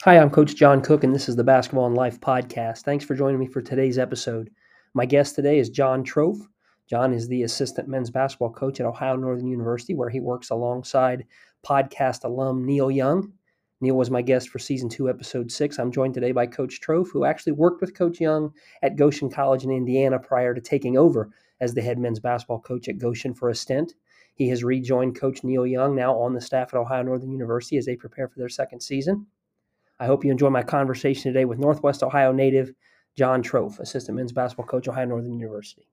Hi, I'm Coach John Cook, and this is the Basketball in Life podcast. Thanks for joining me for today's episode. My guest today is John Trofe. John is the assistant men's basketball coach at Ohio Northern University, where he works alongside podcast alum Neil Young. Neil was my guest for season 2, episode 6. I'm joined today by Coach Trofe, who actually worked with Coach Young at Goshen College in Indiana prior to taking over as the head men's basketball coach at Goshen for a stint. He has rejoined Coach Neil Young, now on the staff at Ohio Northern University, as they prepare for their second season. I hope you enjoy my conversation today with Northwest Ohio native John Trofe, assistant men's basketball coach, Ohio Northern University.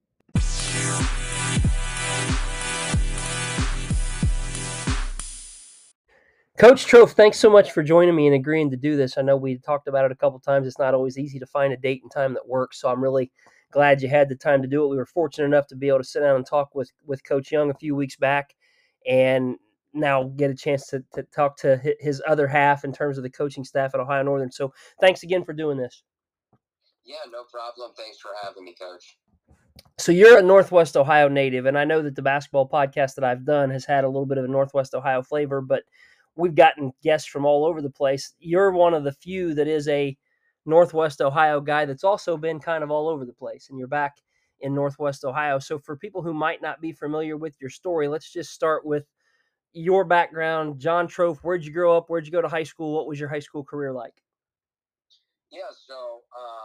Coach Trofe, thanks so much for joining me and agreeing to do this. I know we talked about it a couple times. It's not always easy to find a date and time that works, so I'm really glad you had the time to do it. We were fortunate enough to be able to sit down and talk with Coach Young a few weeks back, and now get a chance to talk to his other half in terms of the coaching staff at Ohio Northern. So thanks again for doing this. Yeah, no problem. Thanks for having me, Coach. So you're a Northwest Ohio native, and I know that the basketball podcast that I've done has had a little bit of a Northwest Ohio flavor, but we've gotten guests from all over the place. You're one of the few that is a Northwest Ohio guy that's also been kind of all over the place, and you're back in Northwest Ohio. So for people who might not be familiar with your story, let's just start with your background. John Trofe, where'd you grow up? Where'd you go to high school? What was your high school career like? Yeah, so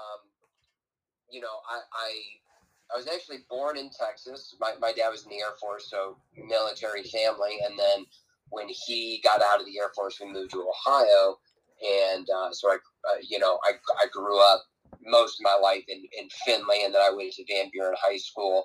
I was actually born in Texas. My dad was in the Air Force, so military family. And then when he got out of the Air Force, we moved to Ohio. And so I grew up most of my life in Findlay, and then I went to Van Buren High School.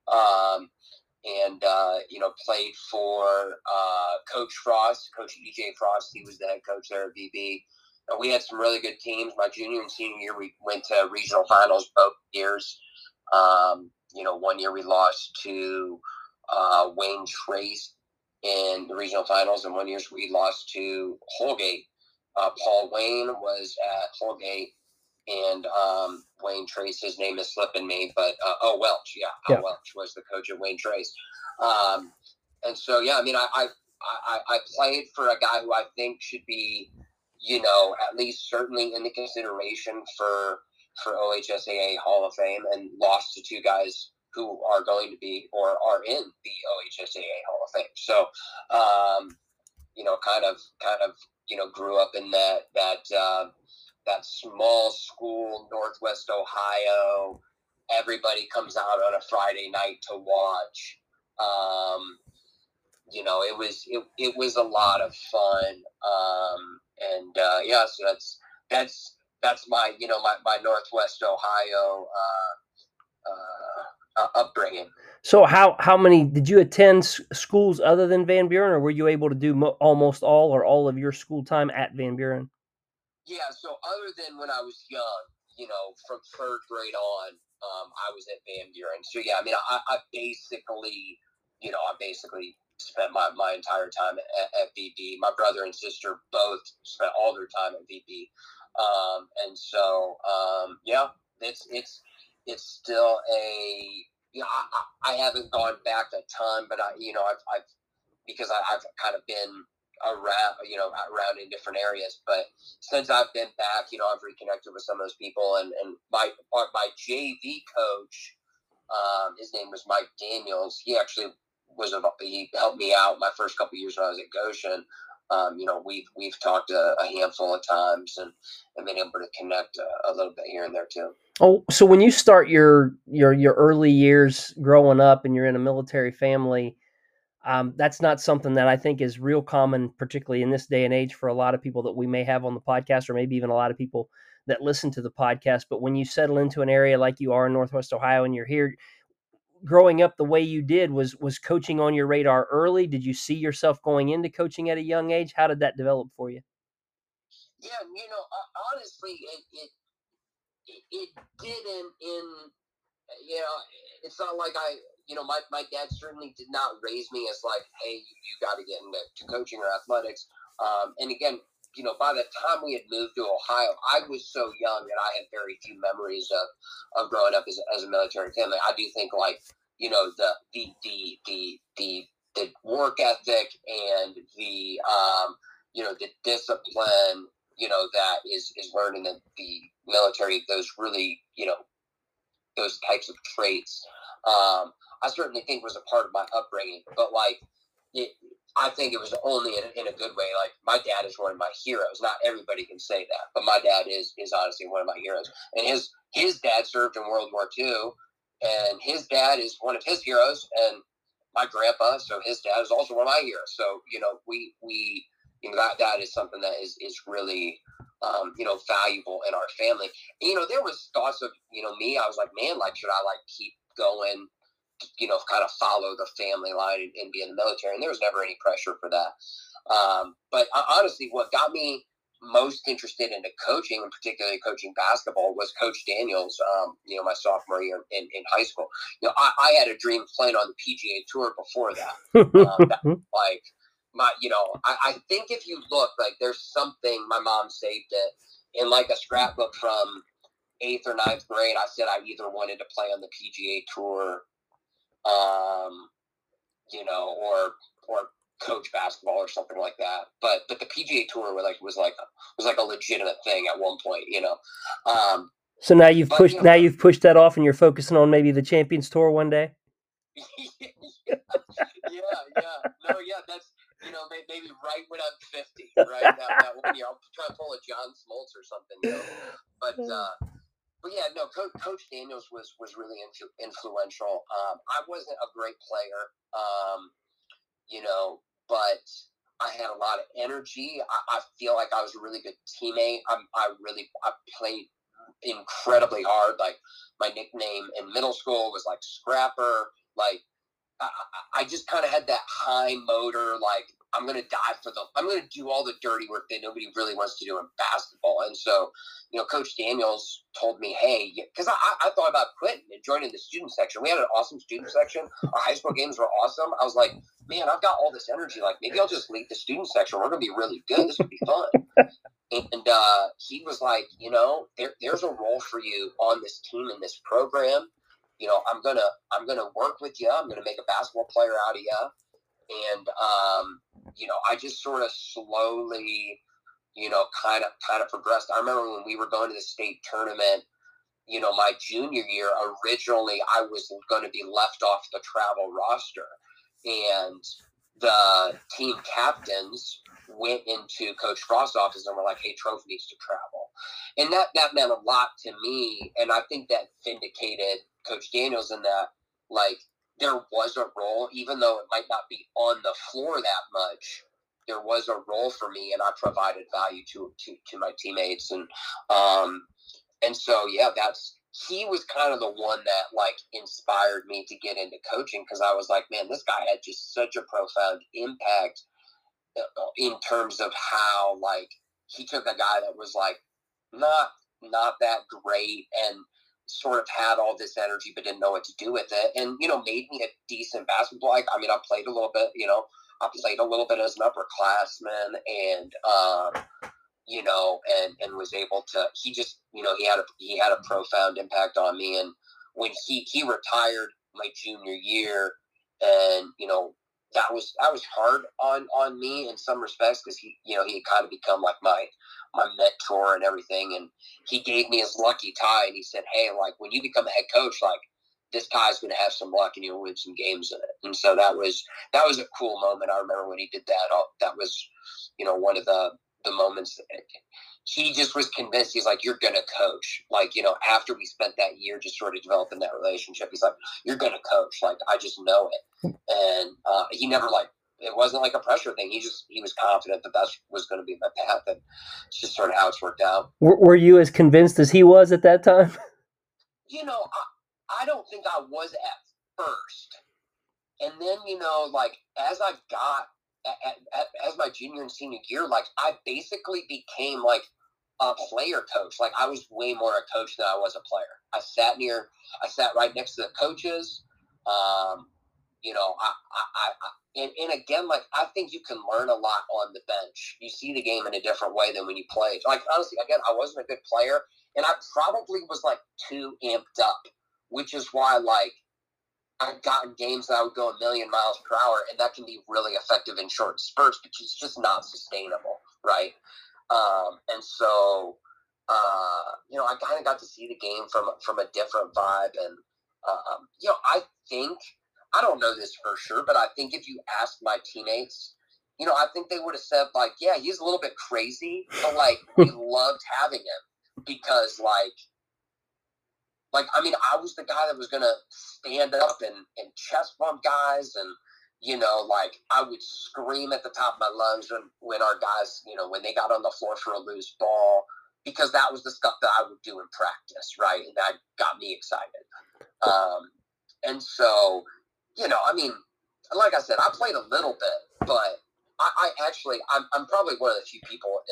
Played for Coach Frost, Coach E.J. Frost. He was the head coach there at VB. We had some really good teams. My junior and senior year, we went to regional finals both years. 1 year we lost to Wayne Trace in the regional finals, and 1 year we lost to Holgate. Paul Wayne was at Holgate, and Wayne Trace, his name is slipping me, but Welch, Al Welch was the coach of Wayne Trace. And so, yeah, I mean, I played for a guy who I think should be, at least certainly in the consideration for OHSAA Hall of Fame, and lost to two guys who are going to be or are in the OHSAA Hall of Fame. So, grew up in that small school, Northwest Ohio. Everybody comes out on a Friday night to watch. It was a lot of fun. So that's my my Northwest Ohio upbringing. So how many did you attend schools other than Van Buren, or were you able to do almost all or all of your school time at Van Buren? Yeah, so other than when I was young, from third grade on, I was at Van Buren. So yeah, I mean, I basically spent my entire time at VB. My brother and sister both spent all their time at VB, it's still a I haven't gone back a ton, but I've because I've kind of been around in different areas. But since I've been back, I've reconnected with some of those people, and my JV coach, his name was Mike Daniels. He actually he helped me out my first couple of years when I was at Goshen. We've talked a handful of times and been able to connect a little bit here and there too. Oh, so when you start your early years growing up and you're in a military family, that's not something that I think is real common, particularly in this day and age, for a lot of people that we may have on the podcast, or maybe even a lot of people that listen to the podcast. But when you settle into an area like you are in Northwest Ohio and you're here, growing up the way you did, was coaching on your radar early? Did you see yourself going into coaching at a young age? How did that develop for you? Yeah, honestly, it didn't it's not like my dad certainly did not raise me as like, hey, you got to get into coaching or athletics. And again, by the time we had moved to Ohio, I was so young that I had very few memories of growing up as a military family. I do think the work ethic and the discipline, that is learning the military, those really, those types of traits. I certainly think was a part of my upbringing, but I think it was only in a good way. Like, my dad is one of my heroes. Not everybody can say that, but my dad is honestly one of my heroes. And his dad served in World War II, and his dad is one of his heroes. And my grandpa, so his dad is also one of my heroes. So we that is something that is really valuable in our family. And, there was thoughts of me. I was like, man, like, should I keep going? Kind of follow the family line and be in the military. And there was never any pressure for that. But honestly, what got me most interested into coaching, and particularly coaching basketball, was Coach Daniels, my sophomore year in high school. I had a dream of playing on the PGA Tour before that. I think if you look, there's something, my mom saved it in a scrapbook from 8th or 9th grade. I said I either wanted to play on the PGA Tour, or coach basketball or something like that. But the PGA Tour was a legitimate thing at one point. So now you've pushed that off, and you're focusing on maybe the Champions Tour one day. Yeah. That's maybe right when I'm 50, right? That 1 year, I'll try to pull a John Smoltz or something. But yeah, no. Coach Daniels was really influential. I wasn't a great player, but I had a lot of energy. I feel like I was a really good teammate. I played incredibly hard. Like, my nickname in middle school was Scrapper. I just kind of had that high motor, I'm going to do all the dirty work that nobody really wants to do in basketball. And so, Coach Daniels told me, hey, because I thought about quitting and joining the student section. We had an awesome student section. Our high school games were awesome. I was like, man, I've got all this energy. Maybe I'll just lead the student section. We're going to be really good. This would be fun. And he was like, there's a role for you on this team in this program. I'm gonna work with you. I'm gonna make a basketball player out of you. And I just sort of slowly, kind of progressed. I remember when we were going to the state tournament, my junior year. Originally, I was going to be left off the travel roster, and the team captains went into Coach Frost's office and were like, hey, Trofe needs to travel. And that meant a lot to me. And I think that vindicated Coach Daniels in that, there was a role, even though it might not be on the floor that much, there was a role for me, and I provided value to my teammates. And so, yeah, he was kind of the one that inspired me to get into coaching, because I was like, man, this guy had just such a profound impact in terms of how he took a guy that was not that great and sort of had all this energy but didn't know what to do with it, and made me a decent basketball. I played a little bit. I played a little bit as an upperclassman, and and was able to. He just he had a profound impact on me. And when he retired my junior year, and that was hard on me in some respects, because he had kind of become my mentor and everything, and he gave me his lucky tie, and he said, hey, when you become a head coach, this guy's going to have some luck and you'll win some games in it. And so that was a cool moment. I remember when he did that. That was one of the moments that he just was convinced. He's like, you're going to coach. After we spent that year just sort of developing that relationship, he's like, you're going to coach. I just know it. And he never it wasn't a pressure thing. He was confident that was going to be my path, and it's just sort of how it's worked out. Were you as convinced as he was at that time? I don't think I was at first. And then, as I got, as my junior and senior year, I basically became a player coach. I was way more a coach than I was a player. I sat right next to the coaches. And again, I think you can learn a lot on the bench. You see the game in a different way than when you play. Honestly, again, I wasn't a good player, and I probably was too amped up, which is why I've gotten games that I would go a million miles per hour, and that can be really effective in short spurts, but it's just not sustainable, right? And so, I kind of got to see the game from a different vibe. And, I think, I don't know this for sure, but I think if you ask my teammates, I think they would have said, like, yeah, he's a little bit crazy, but, like, we loved having him because, I mean, I was the guy that was going to stand up and chest bump guys. And, I would scream at the top of my lungs when our guys, when they got on the floor for a loose ball, because that was the stuff that I would do in practice, right? And that got me excited. And so, I mean, like I said, I played a little bit, but I'm probably one of the few people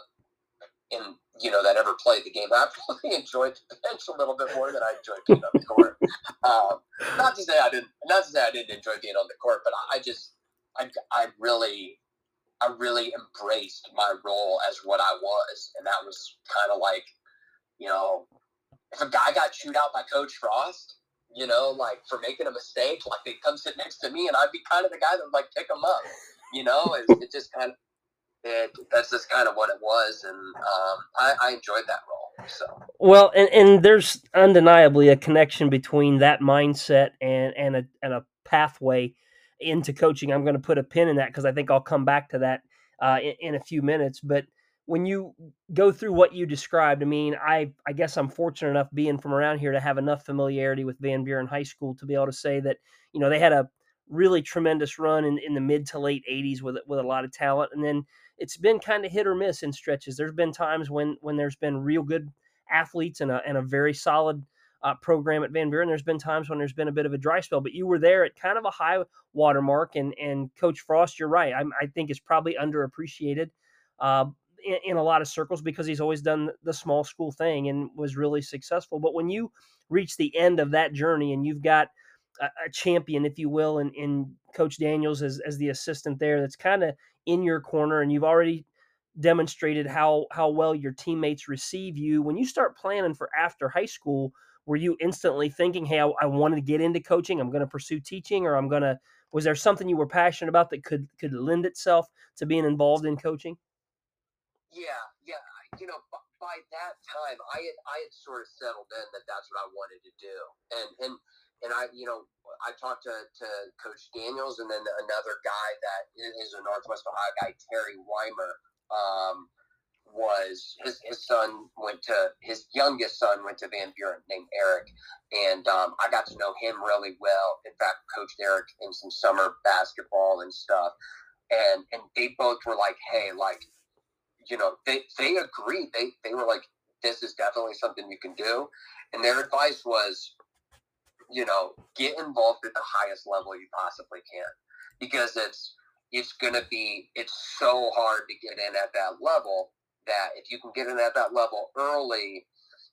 that ever played the game. I probably enjoyed the bench a little bit more than I enjoyed being on the court. Not to say I didn't enjoy being on the court, but I really embraced my role as what I was. And that was kind of like, if a guy got chewed out by Coach Frost, for making a mistake, like, they'd come sit next to me and I'd be kind of the guy that would, like, pick them up. It just kind of, that's just kind of what it was. And I enjoyed that role. So. Well, and there's undeniably a connection between that mindset and a pathway into coaching. I'm going to put a pin in that because I think I'll come back to that in a few minutes. But when you go through what you described, I mean, I guess I'm fortunate enough, being from around here, to have enough familiarity with Van Buren High School to be able to say that, they had a really tremendous run in the mid to late 80s with a lot of talent. And then it's been kind of hit or miss in stretches. There's been times when there's been real good athletes and a very solid program at Van Buren. There's been times when there's been a bit of a dry spell, but you were there at kind of a high water mark. And Coach Frost, you're right. I think is probably underappreciated in a lot of circles because he's always done the small school thing and was really successful. But when you reach the end of that journey and you've got a champion, if you will, in Coach Daniels as the assistant there, that's kind of in your corner, and you've already demonstrated how well your teammates receive you. When you start planning for after high school, were you instantly thinking, hey, I wanted to get into coaching, I'm going to pursue teaching, or was there something you were passionate about that could lend itself to being involved in coaching? Yeah. By that time, I had sort of settled in that that's what I wanted to do. And I talked to Coach Daniels, and then another guy that is a Northwest Ohio guy, Terry Weimer, was his youngest son went to Van Buren, named Eric. And I got to know him really well. In fact, coached Eric in some summer basketball and stuff. And they both were like, hey, like, they agreed. They were like, this is definitely something you can do. And their advice was, get involved at the highest level you possibly can, because it's so hard to get in at that level, that if you can get in at that level early,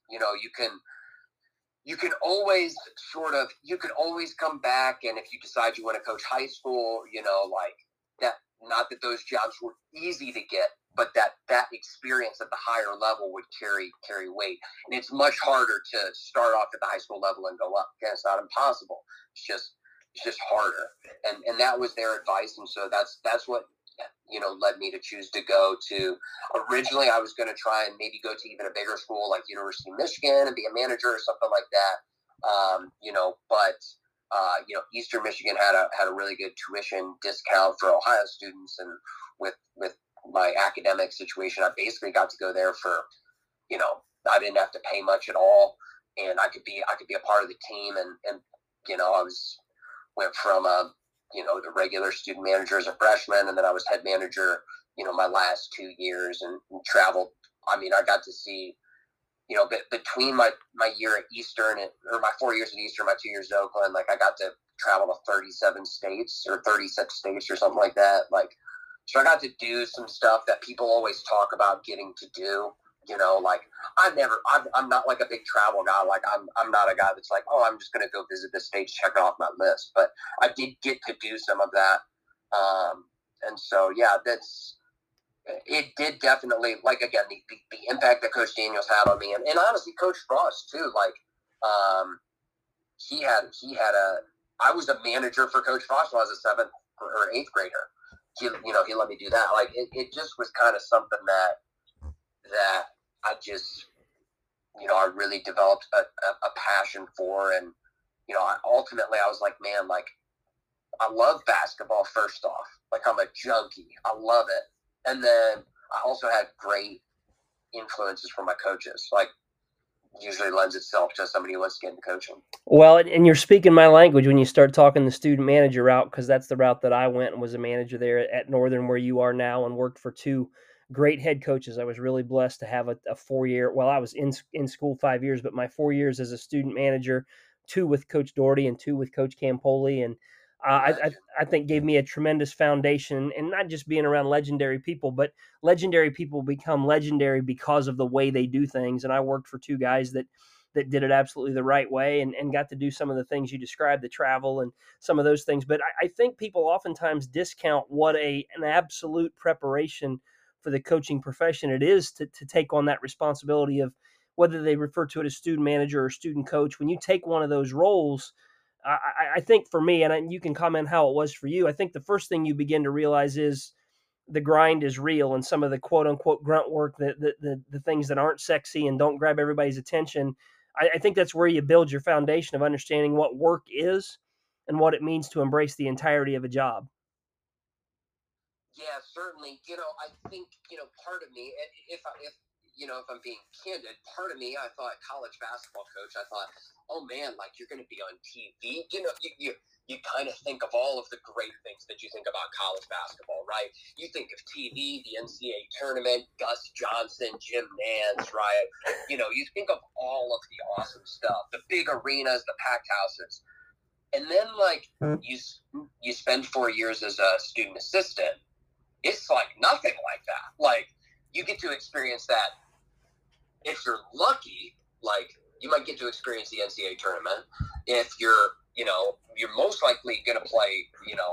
you can always come back. And if you decide you want to coach high school, like that, not that those jobs were easy to get, but that experience at the higher level would carry weight. And it's much harder to start off at the high school level and go up. Okay, it's not impossible. It's just harder. And that was their advice. And so that's what, led me to choose to go to. Originally, I was going to try and maybe go to even a bigger school like University of Michigan and be a manager or something like that. But Eastern Michigan had a really good tuition discount for Ohio students, and with my academic situation, I basically got to go there for, I didn't have to pay much at all, and I could be a part of the team, and I went from the regular student manager as a freshman, and then I was head manager, my last 2 years, and traveled. I mean, I got to see, between my year at Eastern or my 4 years at Eastern, my 2 years at Oakland, like I got to travel to 37 states or 36 states or something like that. Like, so I got to do some stuff that people always talk about getting to do. Like I'm not like a big travel guy. Like I'm not a guy that's like, oh, I'm just going to go visit this state, check it off my list. But I did get to do some of that. And so, yeah, it did definitely, like, again, the impact that Coach Daniels had on me, and honestly, Coach Frost too. Like, I was a manager for Coach Frost when I was a 7th or 8th grader. He let me do that. Like, it just was kind of something that, that I just, I really developed a passion for. And, ultimately I was like, man, like, I love basketball first off. Like, I'm a junkie. I love it. And then I also had great influences from my coaches. Like, usually lends itself to somebody who wants to get into coaching. Well, and you're speaking my language when you start talking the student manager route, because that's the route that I went and was a manager there at Northern, where you are now, and worked for two great head coaches. I was really blessed to have a 4-year. Well, I was in school 5 years, but my 4 years as a student manager, 2 with Coach Doherty and 2 with Coach Campoli, and I think gave me a tremendous foundation, and not just being around legendary people, but legendary people become legendary because of the way they do things. And I worked for 2 guys that did it absolutely the right way, and got to do some of the things you described, the travel and some of those things. But I think people oftentimes discount what an absolute preparation for the coaching profession it is to take on that responsibility of, whether they refer to it as student manager or student coach. When you take one of those roles, I think for me, and you can comment how it was for you, I think the first thing you begin to realize is the grind is real, and some of the quote unquote grunt work, the things that aren't sexy and don't grab everybody's attention. I think that's where you build your foundation of understanding what work is and what it means to embrace the entirety of a job. Yeah, certainly. I think, part of me, if I'm being candid, part of me, I thought college basketball coach, I thought, oh man, like, you're going to be on TV. You kind of think of all of the great things that you think about college basketball, right? You think of TV, the NCAA tournament, Gus Johnson, Jim Nance, right? You think of all of the awesome stuff, the big arenas, the packed houses. And then, like, you spend 4 years as a student assistant. It's like nothing like that. Like, you get to experience that. If you're lucky, like, you might get to experience the NCAA tournament. If you're most likely going to play,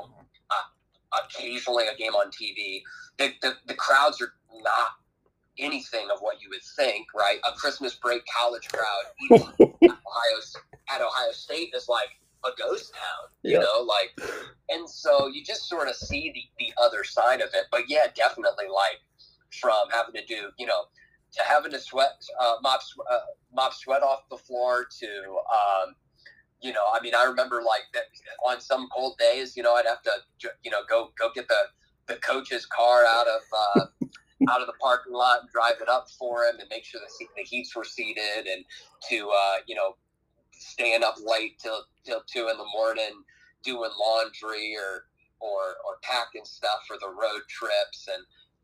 occasionally a game on TV. The crowds are not anything of what you would think, right? A Christmas break college crowd, even at Ohio State, is like a ghost town, like, and so you just sort of see the other side of it. But yeah, definitely, like, from having to do, to having to mop sweat off the floor to, I remember, like, that on some cold days, I'd have to, go get the coach's car out of the parking lot and drive it up for him and make sure the heats were seated, and to, staying up late till 2 a.m. doing laundry or packing stuff for the road trips. And,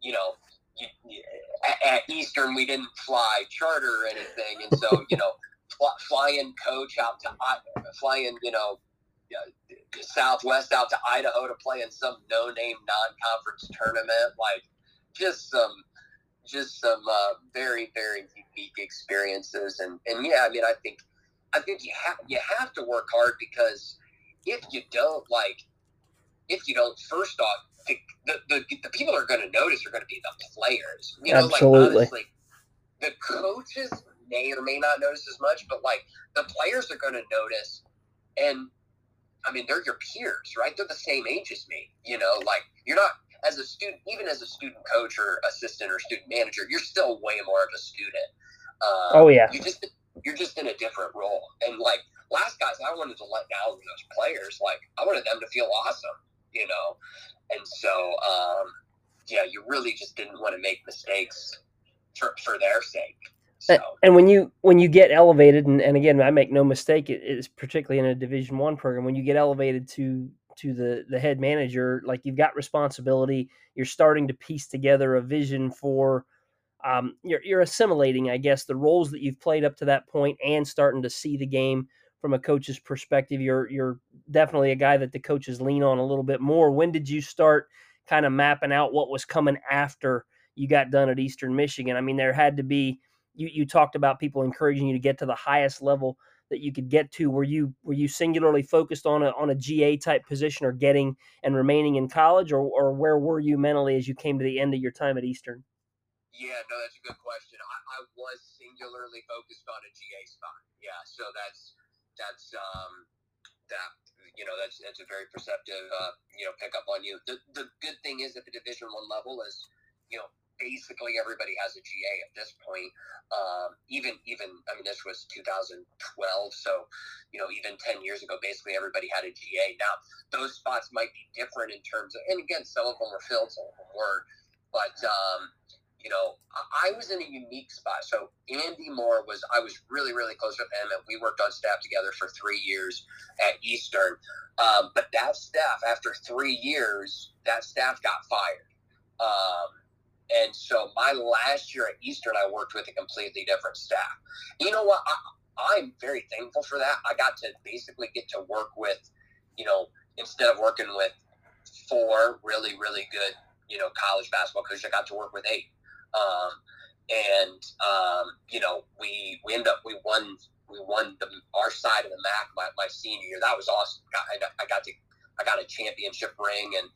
at Eastern, we didn't fly charter or anything. And so, flying coach out to flying, Southwest out to Idaho to play in some no-name non-conference tournament, like, just some very, very unique experiences. And yeah, I think you have to work hard, because if you don't, first off, the people are going to notice are going to be the players. Absolutely. Like, honestly, the coaches may or may not notice as much, but, like, the players are going to notice. And they're your peers, right? They're the same age as me. Like, you're not, as a student, even as a student coach or assistant or student manager, you're still way more of a student. Oh yeah. You're just in a different role. And, like, last guys, I wanted to let down those players. Like, I wanted them to feel awesome, And so, yeah, you really just didn't want to make mistakes for their sake. So. And when you get elevated, and again, I make no mistake, it is particularly in a Division I program, when you get elevated to the head manager, like, you've got responsibility. You're starting to piece together a vision for. You're assimilating, I guess, the roles that you've played up to that point, and starting to see the game from a coach's perspective. You're definitely a guy that the coaches lean on a little bit more. When did you start kind of mapping out what was coming after you got done at Eastern Michigan? There had to be. You talked about people encouraging you to get to the highest level that you could get to. Were you singularly focused on a GA type position, or getting and remaining in college, or where were you mentally as you came to the end of your time at Eastern? Yeah, no, that's a good question. I was singularly focused on a GA spot. Yeah, so that's a very perceptive pickup on you. The good thing is, at the Division I level, is basically everybody has a GA at this point. Even I mean, this was 2012, so even 10 years ago, basically everybody had a GA. Now those spots might be different in terms of, and again, some of them were filled, some of them weren't, but I was in a unique spot. So Andy Moore I was really, really close with him, and we worked on staff together for 3 years at Eastern. But that staff, after 3 years, that staff got fired. And so my last year at Eastern, I worked with a completely different staff. You know what? I'm very thankful for that. I got to basically get to work with, instead of working with 4 really, really good, college basketball coaches, I got to work with 8. We ended up, we won our side of the MAC my senior year. That was awesome. I got a championship ring, and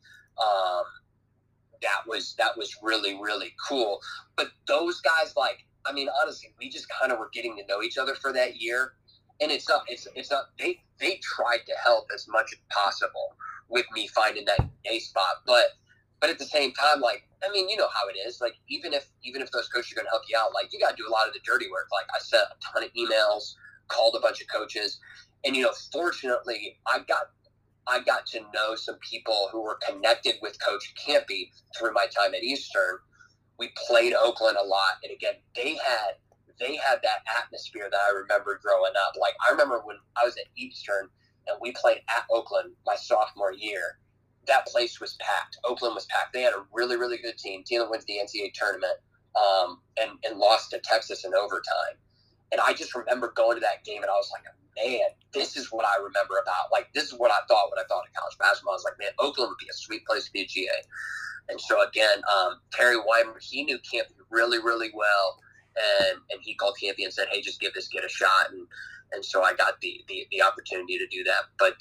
that was really, really cool. But those guys, honestly, we just kind of were getting to know each other for that year. And it's not, they tried to help as much as possible with me finding that A spot. But at the same time, you know how it is. Even if those coaches are going to help you out, you got to do a lot of the dirty work. I sent a ton of emails, called a bunch of coaches, and fortunately, I got to know some people who were connected with Coach Campy through my time at Eastern. We played Oakland a lot, and again, they had that atmosphere that I remember growing up. I remember when I was at Eastern and we played at Oakland my sophomore year. That place was packed. Oakland was packed. They had a really, really good team that wins the NCAA tournament, and lost to Texas in overtime. And I just remember going to that game, and I was like, man, this is what I remember about. This is what I thought when I thought of college basketball. I was like, man, Oakland would be a sweet place to be a GA. And so again, Terry Weimer, he knew Campy really, really well, and he called Campy and said, hey, just give this kid a shot. And so I got the opportunity to do that. But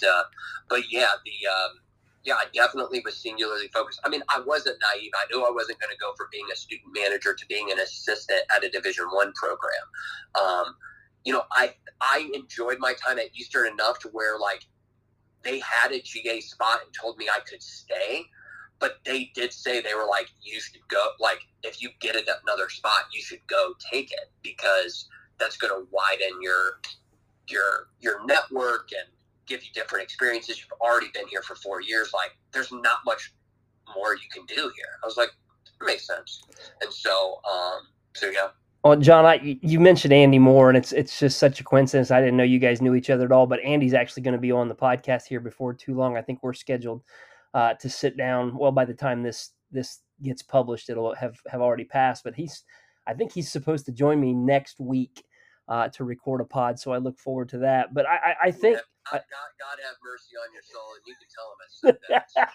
I definitely was singularly focused. I wasn't naive. I knew I wasn't going to go from being a student manager to being an assistant at a Division I program. I enjoyed my time at Eastern enough to where they had a GA spot and told me I could stay, but they did say, they were like, you should go. If you get another spot, you should go take it, because that's going to widen your network and give you different experiences. You've already been here for 4 years. There's not much more you can do here. I was like, it makes sense. And so yeah. Well, John, you mentioned Andy Moore, and it's just such a coincidence. I didn't know you guys knew each other at all, but Andy's actually going to be on the podcast here before too long. I think we're scheduled to sit down. Well, by the time this gets published, it'll have already passed. But I think he's supposed to join me next week to record a pod, so I look forward to that. But I think God have mercy on your soul, and you can tell him I said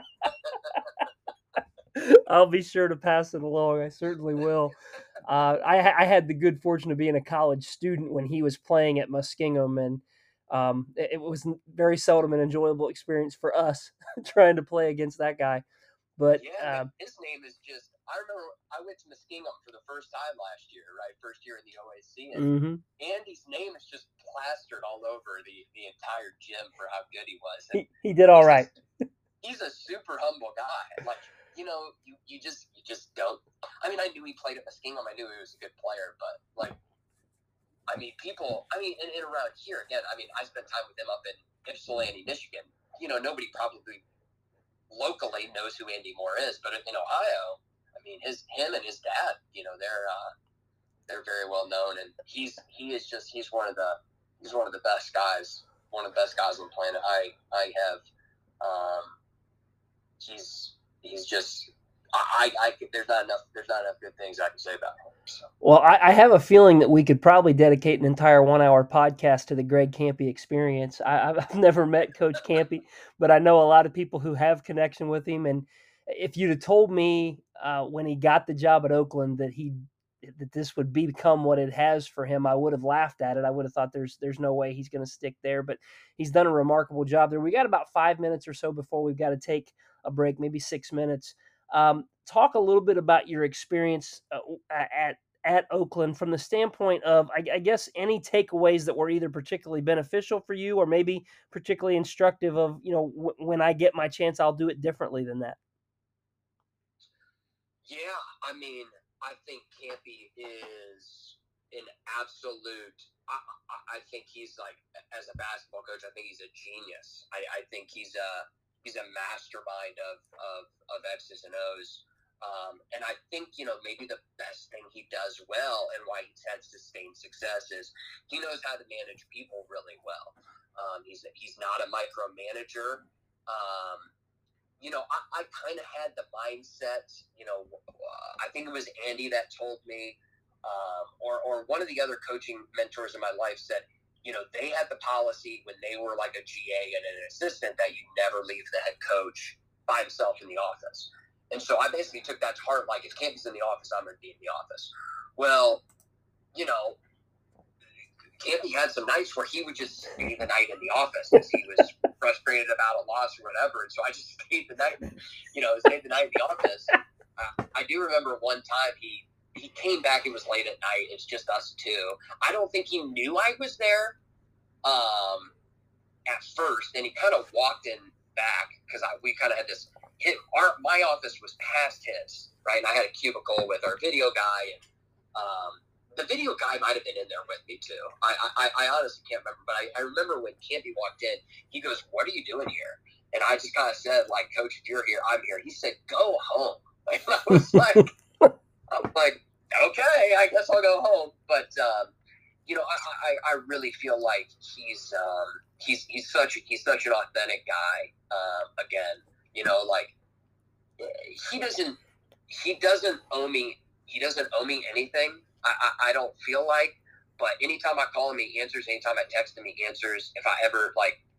that. I'll be sure to pass it along. I certainly will. I had the good fortune of being a college student when he was playing at Muskingum, and it was very seldom an enjoyable experience for us trying to play against that guy. But his name is just, I remember I went to Muskingum for the first time last year, right? First year in the OAC. And Andy's name is just plastered all over the entire gym for how good he was. And he did all right. He's a super humble guy. You just don't. I knew he played at Muskingum. I knew he was a good player, but people, and around here, again, I spent time with him up in Ypsilanti, Michigan. Nobody probably locally knows who Andy Moore is, but in Ohio, him and his dad, they're very well known, and he's one of the best guys, on the planet. I have, he's just, there's not enough good things I can say about him. So. Well, I have a feeling that we could probably dedicate an entire 1-hour podcast to the Greg Campy experience. I've never met Coach Campy, but I know a lot of people who have connection with him. And if you'd have told me when he got the job at Oakland that this would become what it has for him, I would have laughed at it. I would have thought there's no way he's going to stick there. But he's done a remarkable job there. We got about 5 minutes or so before we've got to take a break, maybe 6 minutes. Talk a little bit about your experience at Oakland from the standpoint of, I guess, any takeaways that were either particularly beneficial for you or maybe particularly instructive of, when I get my chance, I'll do it differently than that. Yeah, I mean, I think Campy is an absolute. I think he's like, as a basketball coach, I think he's a genius. I think he's a mastermind of X's and O's. And I think, maybe the best thing he does well and why he's had sustained success is he knows how to manage people really well. He's not a micromanager. I kind of had the mindset, I think it was Andy that told me, or one of the other coaching mentors in my life said, they had the policy when they were like a GA and an assistant that you never leave the head coach by himself in the office. And so I basically took that to heart, like, if Campy's in the office, I'm going to be in the office. Well, Campy had some nights where he would just stay the night in the office because he was frustrated about a loss or whatever. And so I just stayed the night, stayed the night in the office. I do remember one time he came back. It was late at night. It's just us two. I don't think he knew I was there at first. And he kind of walked in back because we kind of had this hit. My office was past his, right? And I had a cubicle with our video guy, and the video guy might have been in there with me too. I honestly can't remember, but I remember when Campy walked in, he goes, "What are you doing here?" And I just kind of said, like, "Coach, if you're here, I'm here." He said, "Go home." And I was like, I'm like, okay, I guess I'll go home. But I really feel like he's such an authentic guy. Again, like, he doesn't owe me anything. I don't feel like, but anytime I call him, he answers. Anytime I text him, he answers. If I ever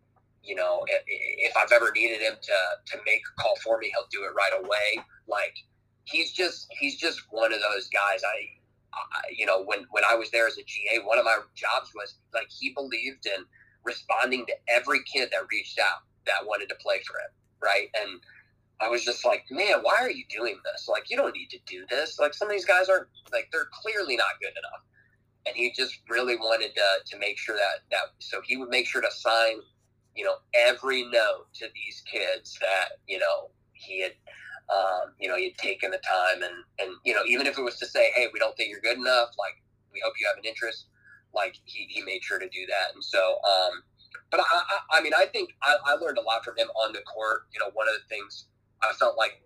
if I've ever needed him to make a call for me, he'll do it right away. Like, he's just one of those guys. When I was there as a GA, one of my jobs was, like, he believed in responding to every kid that reached out that wanted to play for him, right? And I was just like, man, why are you doing this? Like, you don't need to do this. Like, some of these guys aren't, like, they're clearly not good enough. And he just really wanted to make sure that so he would make sure to sign, every note to these kids that, he had, he had taken the time and, even if it was to say, hey, we don't think you're good enough, like, we hope you have an interest, like, he made sure to do that. And so, but I think I learned a lot from him on the court. One of the things, I felt like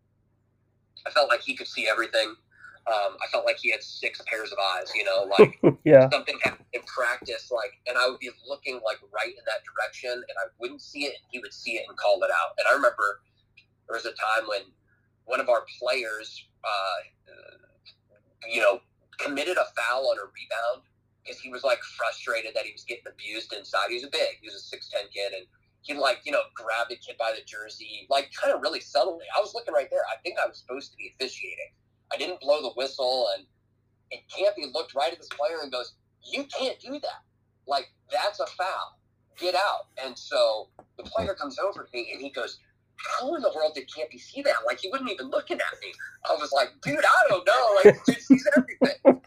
he could see everything. I felt like he had 6 pairs of eyes, like, yeah. Something happened in practice, like, and I would be looking, like, right in that direction, and I wouldn't see it, and he would see it and call it out. And I remember there was a time when one of our players, committed a foul on a rebound because he was, like, frustrated that he was getting abused inside. He was a 6'10" kid, and he, like, grabbed a kid by the jersey, like, kind of really subtly. I was looking right there. I think I was supposed to be officiating. I didn't blow the whistle, and Campy looked right at this player and goes, "You can't do that. Like, that's a foul. Get out." And so the player comes over to me, and he goes, "How in the world did Campy see that? Like, he wasn't even looking at me." I was like, "Dude, I don't know. Like, dude sees everything."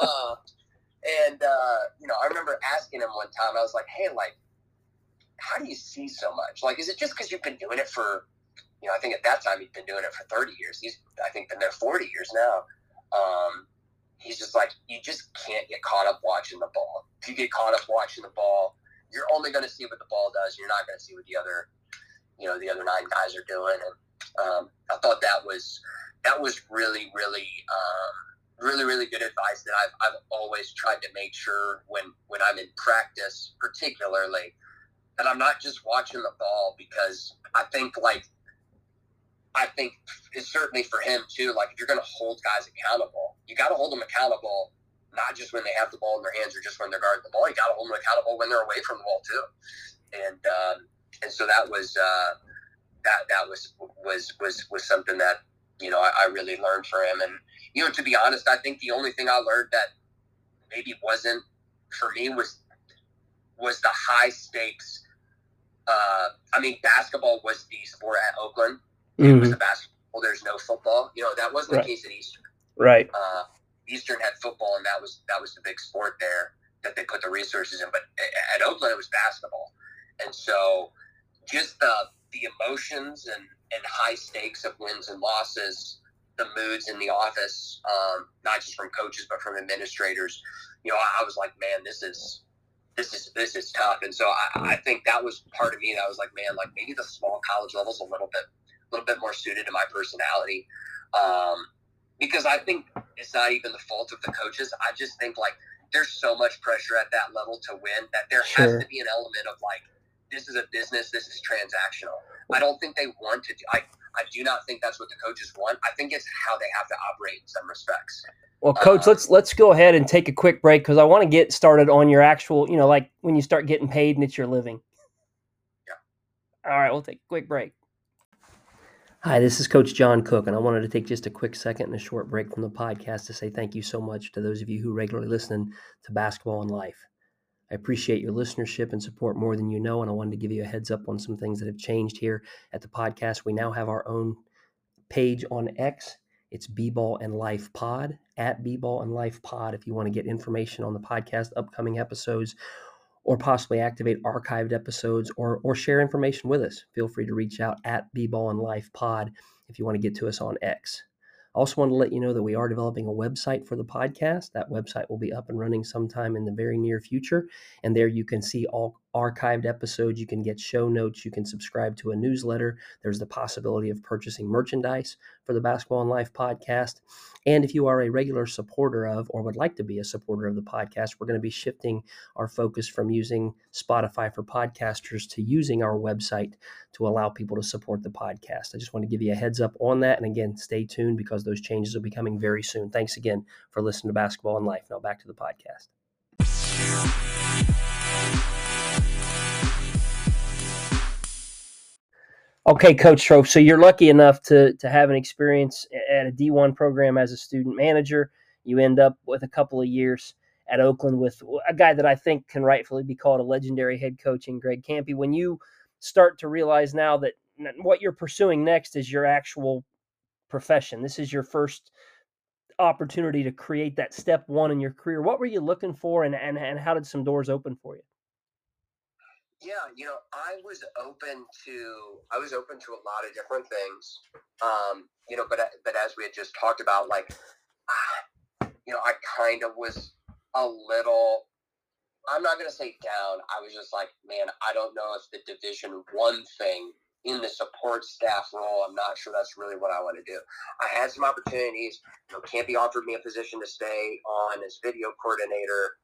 I remember asking him one time, I was like, "Hey, like, how do you see so much? Like, is it just because you've been doing it for," I think at that time he'd been doing it for 30 years. He's, I think, been there 40 years now. He's just like, you just can't get caught up watching the ball. If you get caught up watching the ball, you're only going to see what the ball does. You're not going to see what the other 9 guys are doing. And I thought that was really, really, really, really good advice that I've always tried to make sure when I'm in practice, particularly, that I'm not just watching the ball, because I think it's certainly for him too. Like, if you're going to hold guys accountable, you got to hold them accountable, not just when they have the ball in their hands or just when they're guarding the ball. You got to hold them accountable when they're away from the ball too. And so that was something that, I really learned from him. And, to be honest, I think the only thing I learned that maybe wasn't for me was the high stakes. Basketball was the sport at Oakland. It was a basketball. There's no football. That wasn't the case at Eastern. Right. Eastern had football, and that was the big sport there that they put the resources in. But at Oakland, it was basketball. And so just the emotions and high stakes of wins and losses, the moods in the office, not just from coaches but from administrators, I was like, man, this is tough. And so I think that was part of me that was like, man, like maybe the small college level is a little bit more suited to my personality, because I think it's not even the fault of the coaches. I just think like there's so much pressure at that level to win that there has to be an element of like, this is a business, this is transactional. I don't think they want to do, I do not think that's what the coaches want. I think it's how they have to operate in some respects. Well, Coach, let's go ahead and take a quick break because I want to get started on your actual, like when you start getting paid and it's your living. Yeah. All right, we'll take a quick break. Hi, this is Coach John Cook, and I wanted to take just a quick second and a short break from the podcast to say thank you so much to those of you who regularly listen to Basketball and Life. I appreciate your listenership and support more than you know, and I wanted to give you a heads up on some things that have changed here at the podcast. We now have our own page on X. It's B-Ball and Life Pod, at B-Ball and Life Pod, if you want to get information on the podcast, upcoming episodes, or possibly activate archived episodes or share information with us. Feel free to reach out at B-Ball and Life Pod if you want to get to us on X. I also want to let you know that we are developing a website for the podcast. That website will be up and running sometime in the very near future. And there you can see all archived episodes. You can get show notes. You can subscribe to a newsletter. There's the possibility of purchasing merchandise for the Basketball and Life podcast. And if you are a regular supporter of or would like to be a supporter of the podcast, we're going to be shifting our focus from using Spotify for podcasters to using our website to allow people to support the podcast. I just want to give you a heads up on that. And again, stay tuned because those changes will be coming very soon. Thanks again for listening to Basketball and Life. Now back to the podcast. Okay, Coach Trofe, so you're lucky enough to have an experience at a D1 program as a student manager. You end up with a couple of years at Oakland with a guy that I think can rightfully be called a legendary head coach in Greg Kampe. When you start to realize now that what you're pursuing next is your actual profession, this is your first opportunity to create that step one in your career, what were you looking for and how did some doors open for you? Yeah, I was open to a lot of different things, but as we had just talked about, like, I kind of was a little, I'm not going to say down. I was just like, man, I don't know if the Division I thing in the support staff role, I'm not sure that's really what I want to do. I had some opportunities. Kampe offered me a position to stay on as video coordinator.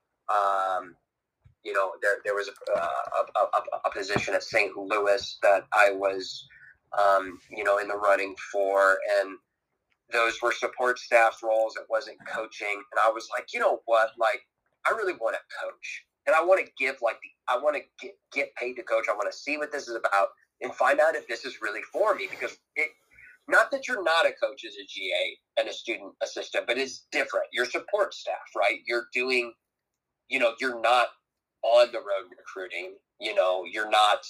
There was a position at St. Louis that I was, in the running for, and those were support staff roles. It wasn't coaching, and I was like, you know what, like, I really want to coach, and I want to give, I want to get paid to coach. I want to see what this is about and find out if this is really for me, because not that you're not a coach as a GA and a student assistant, but it's different. You're support staff, right? You're doing, you're not on the road recruiting, you're not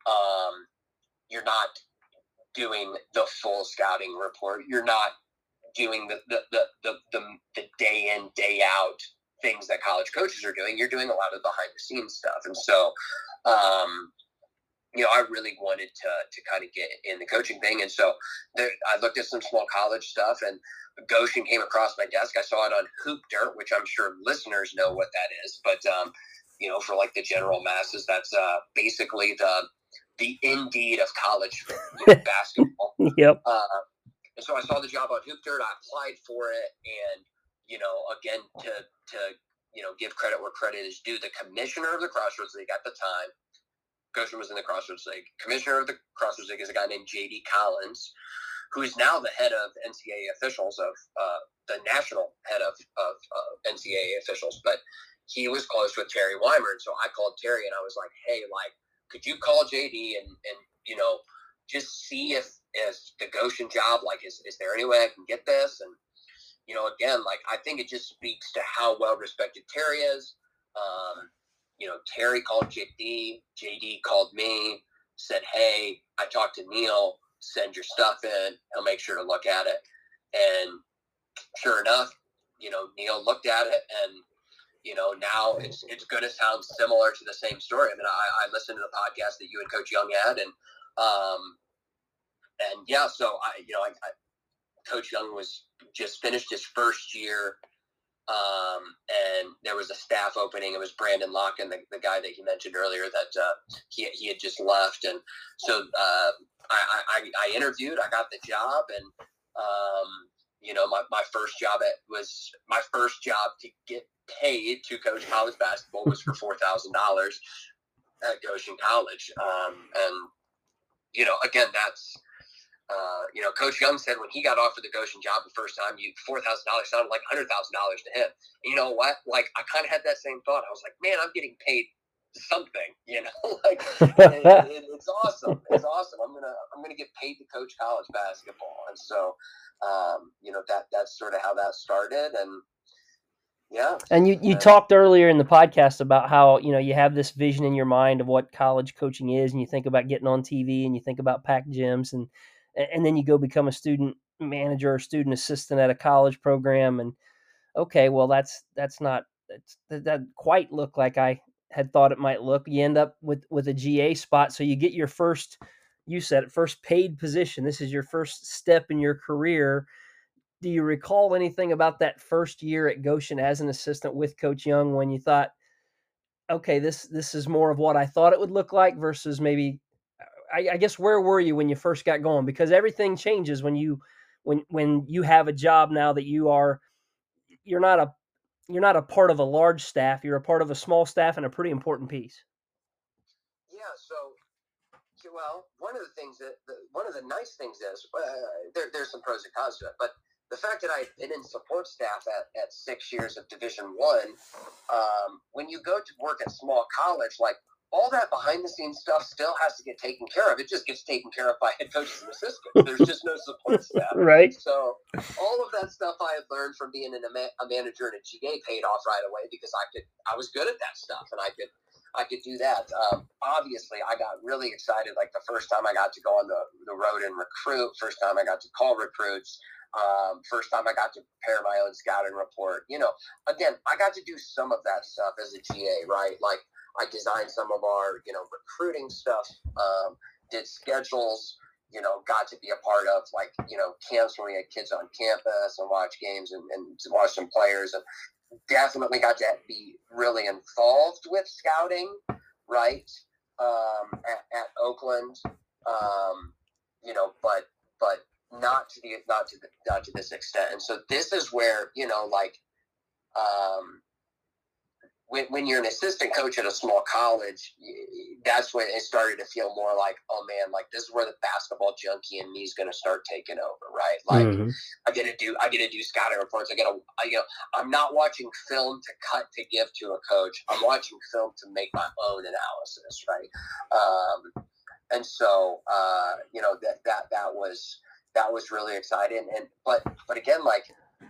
doing the full scouting report. You're not doing the day in, day out things that college coaches are doing. You're doing a lot of behind the scenes stuff. And so, I really wanted to kind of get in the coaching thing. And so I looked at some small college stuff, and Goshen came across my desk. I saw it on Hoop Dirt, which I'm sure listeners know what that is. But, for like the general masses, that's basically the Indeed of college basketball. Yep. And so I saw the job on Hoop Dirt. I applied for it. And, again, to give credit where credit is due, the commissioner of the Crossroads League at the time, Goshen was in the Crossroads League. Commissioner of the Crossroads League is a guy named J.D. Collins, who is now the head of NCAA officials, of the national head of NCAA officials. But he was close with Terry Weimer. And so I called Terry and I was like, hey, like, could you call JD and just see if the Goshen job, like, is there any way I can get this? And, again, like, I think it just speaks to how well respected Terry is. Terry called JD called me, said, hey, I talked to Neil, send your stuff in, he'll make sure to look at it. And sure enough, Neil looked at it, and now it's going to sound similar to the same story. I mean, I listened to the podcast that you and Coach Young had, and yeah, so I Coach Young was just finished his first year, and there was a staff opening. It was Brandon Locken, the guy that he mentioned earlier, that he had just left, and so I interviewed. I got the job, and my first job was my first job to get paid to coach college basketball was for $4,000 at Goshen College, and again, that's. Coach Young said when he got offered the Goshen job the first time, $4,000 sounded like $100,000 to him. And you know what? Like, I kind of had that same thought. I was like, man, I'm getting paid something. Like it's awesome. It's awesome. I'm gonna get paid to coach college basketball, and so that's sort of how that started, and. Yeah. And you talked earlier in the podcast about how, you have this vision in your mind of what college coaching is, and you think about getting on TV, and you think about packed gyms, and then you go become a student manager or student assistant at a college program. And okay, well, that quite look like I had thought it might look. You end up with a GA spot. So you get your first, you said it, first paid position. This is your first step in your career. Do you recall anything about that first year at Goshen as an assistant with Coach Young when you thought, okay, this is more of what I thought it would look like versus maybe, I guess, where were you when you first got going? Because everything changes when you have a job now that you're not a part of a large staff. You're a part of a small staff and a pretty important piece. Yeah. So, well, one of the nice things is there's some pros and cons to it, but the fact that I've been in support staff at 6 years of Division I, when you go to work at small college, like all that behind the scenes stuff still has to get taken care of. It just gets taken care of by head coaches and assistants. There's just no support staff. Right. So all of that stuff I had learned from being a manager and a GA paid off right away because I was good at that stuff, and I could do that. Obviously, I got really excited like the first time I got to go on the road and recruit, first time I got to call recruits, first time I got to prepare my own scouting report. Again, I got to do some of that stuff as a GA, right? Like I designed some of our, recruiting stuff, did schedules, got to be a part of like, camps where we had kids on campus and watch games and watch some players, and definitely got to be really involved with scouting, right? At Oakland, but not to this extent. And so this is where, when you're an assistant coach at a small college, that's when it started to feel more like, oh man, like this is where the basketball junkie in me is going to start taking over, right? Like I get to do scouting reports. I'm not watching film to cut to give to a coach. I'm watching film to make my own analysis, right? And so, that was really exciting. But again, like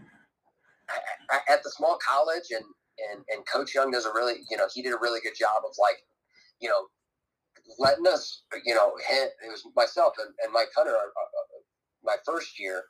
at the small college and Coach Young does he did a really good job of like, letting us, it was myself and Mike Hunter, my first year,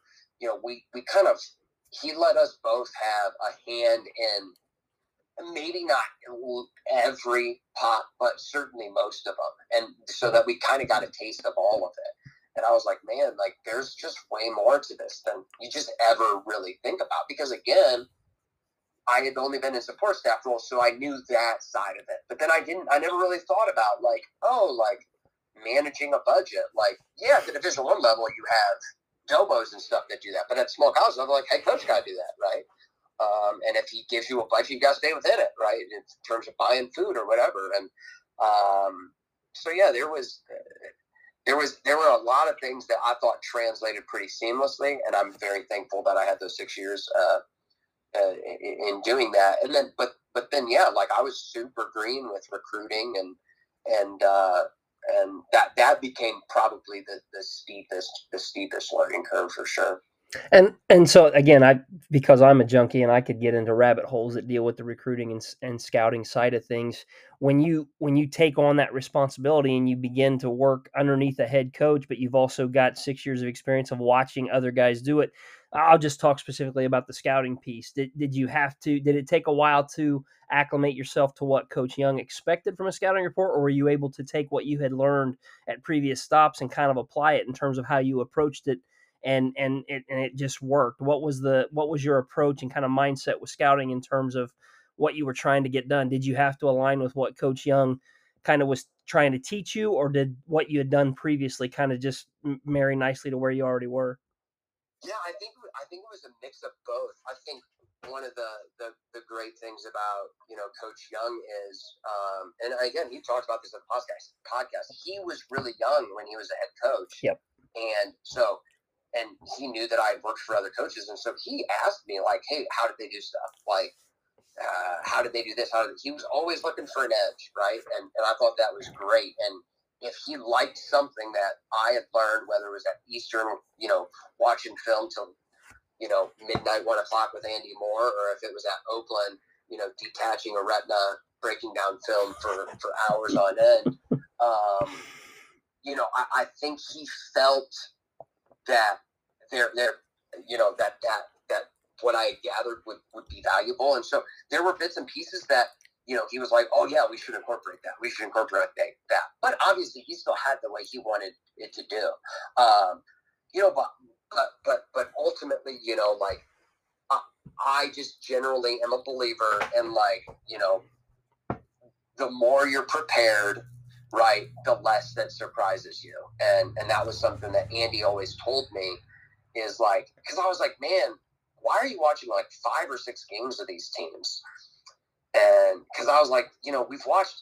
he let us both have a hand in maybe not every pot, but certainly most of them. And so that we kind of got a taste of all of it. And I was like, man, like there's just way more to this than you just ever really think about. Because again, I had only been in support staff roles, so I knew that side of it. But then I never really thought about like managing a budget. Like, yeah, at the Division I level, you have dobos and stuff that do that. But at small college level, like, head coach got to do that, right? And if he gives you a budget, you got to stay within it, right? In terms of buying food or whatever. And so yeah, there were a lot of things that I thought translated pretty seamlessly, and I'm very thankful that I had those 6 years in doing that. And then, but then, yeah, like I was super green with recruiting, and that became probably the steepest learning curve for sure. And so again, because I'm a junkie and I could get into rabbit holes that deal with the recruiting and scouting side of things. When you take on that responsibility and you begin to work underneath a head coach, but you've also got 6 years of experience of watching other guys do it. I'll just talk specifically about the scouting piece. Did it take a while to acclimate yourself to what Coach Young expected from a scouting report, or were you able to take what you had learned at previous stops and kind of apply it in terms of how you approached it and it just worked. What was your approach and kind of mindset with scouting in terms of what you were trying to get done? Did you have to align with what Coach Young kind of was trying to teach you, or did what you had done previously kind of just marry nicely to where you already were? Yeah, I think it was a mix of both. I think one of the great things about Coach Young is, and again he talked about this in the podcast. He was really young when he was a head coach, Yep. and so he knew that I had worked for other coaches, and so he asked me like, "Hey, how did they do stuff? Like, how did they do this? He was always looking for an edge, right? And I thought that was great. And if he liked something that I had learned, whether it was at Eastern, watching film till midnight, 1 o'clock with Andy Moore, or if it was at Oakland, detaching a retina, breaking down film for hours on end, I think he felt that that what I had gathered would be valuable. And so there were bits and pieces that, he was like, oh yeah, we should incorporate that. We should incorporate that. But obviously he still had the way he wanted it to do. But ultimately, like I just generally am a believer in like, the more you're prepared, right, the less that surprises you. And that was something that Andy always told me is like, because I was like, man, why are you watching like 5 or 6 games of these teams? And because I was like, we've watched,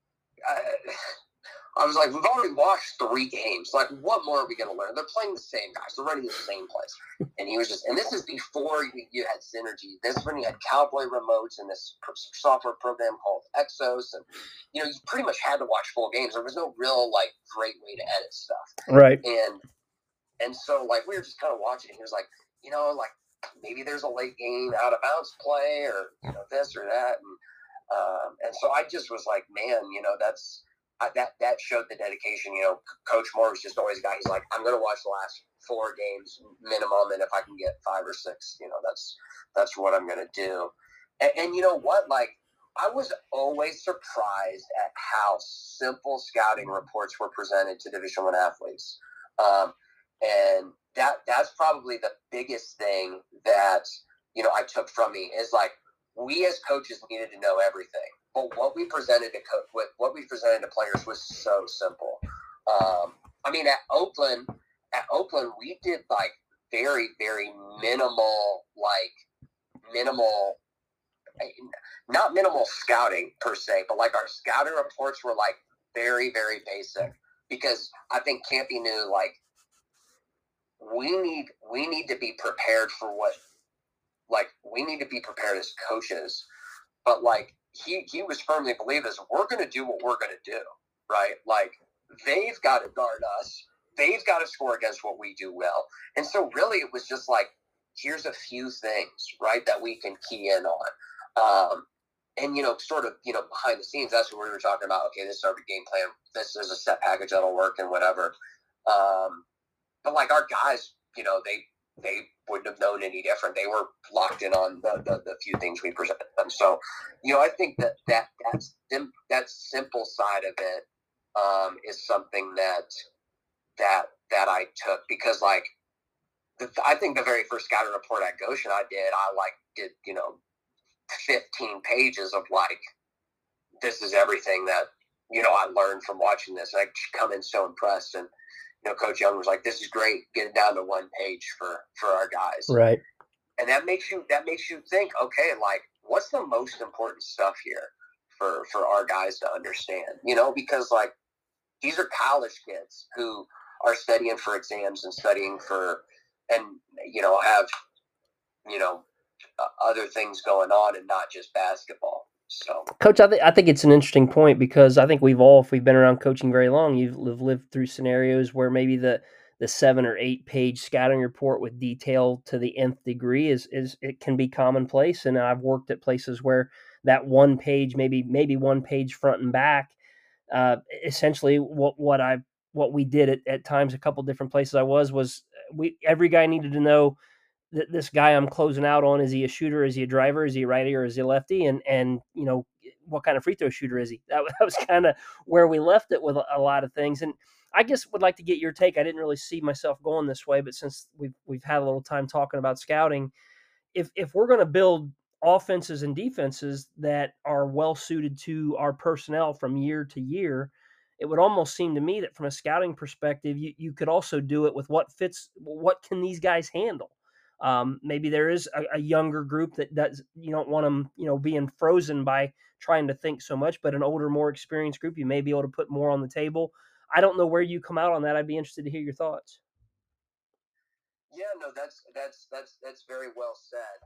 I was like, we've already watched 3 games. Like, what more are we going to learn? They're playing the same guys. They're running the same plays. And he was just, and this is before you had Synergy. This is when you had Cowboy remotes and this software program called Exos. And, you pretty much had to watch full games. There was no real, like, great way to edit stuff. Right. And so, like, we were just kind of watching. He was like, like, maybe there's a late game out of bounds play or, this or that. And so I just was like, man, that showed the dedication. Coach Moore was just always a guy. He's like, I'm going to watch the last 4 games minimum, and if I can get 5 or 6, that's what I'm going to do. And you know what? Like, I was always surprised at how simple scouting reports were presented to Division I athletes, and that's probably the biggest thing that I took from me is like, we as coaches needed to know everything. But what we presented to players was so simple. I mean, at Oakland, we did like very, very minimal, not minimal scouting per se, but like our scouting reports were like very, very basic because I think Campy knew like we need to be prepared for we need to be prepared as coaches, but like. He was firmly believed as we're going to do what we're going to do, right? Like they've got to guard us. They've got to score against what we do well. And so really it was just like, here's a few things, right, that we can key in on. And, sort of, behind the scenes, that's what we were talking about. Okay, this is our game plan. This is a set package that'll work and whatever. But like our guys, they wouldn't have known any different. They were locked in on the few things we presented them. So, I think that simple side of it is something that I took because like I think the very first scouting report at Goshen I did 15 pages of like this is everything that I learned from watching this. And I come in so impressed and. Coach Young was like, "This is great. Get it down to 1 page for our guys." Right. And that makes you think, okay, like what's the most important stuff here for our guys to understand? Because like these are college kids who are studying for exams and studying for, and have other things going on and not just basketball. So, Coach, I think it's an interesting point because I think if we've been around coaching very long, you've lived through scenarios where maybe the 7 or 8 page scouting report with detail to the nth degree is it can be commonplace. And I've worked at places where that 1 page, maybe 1 page front and back, essentially what we did at times, a couple different places I was every guy needed to know this guy I'm closing out on, is he a shooter? Is he a driver? Is he a righty or is he a lefty? And what kind of free throw shooter is he? That was kind of where we left it with a lot of things. And I guess would like to get your take. I didn't really see myself going this way, but since we've had a little time talking about scouting, if we're going to build offenses and defenses that are well suited to our personnel from year to year, it would almost seem to me that from a scouting perspective, you could also do it with what fits. What can these guys handle? Maybe there is a younger group that does. You don't want them, being frozen by trying to think so much, but an older, more experienced group, you may be able to put more on the table. I don't know where you come out on that. I'd be interested to hear your thoughts. Yeah, no, that's very well said.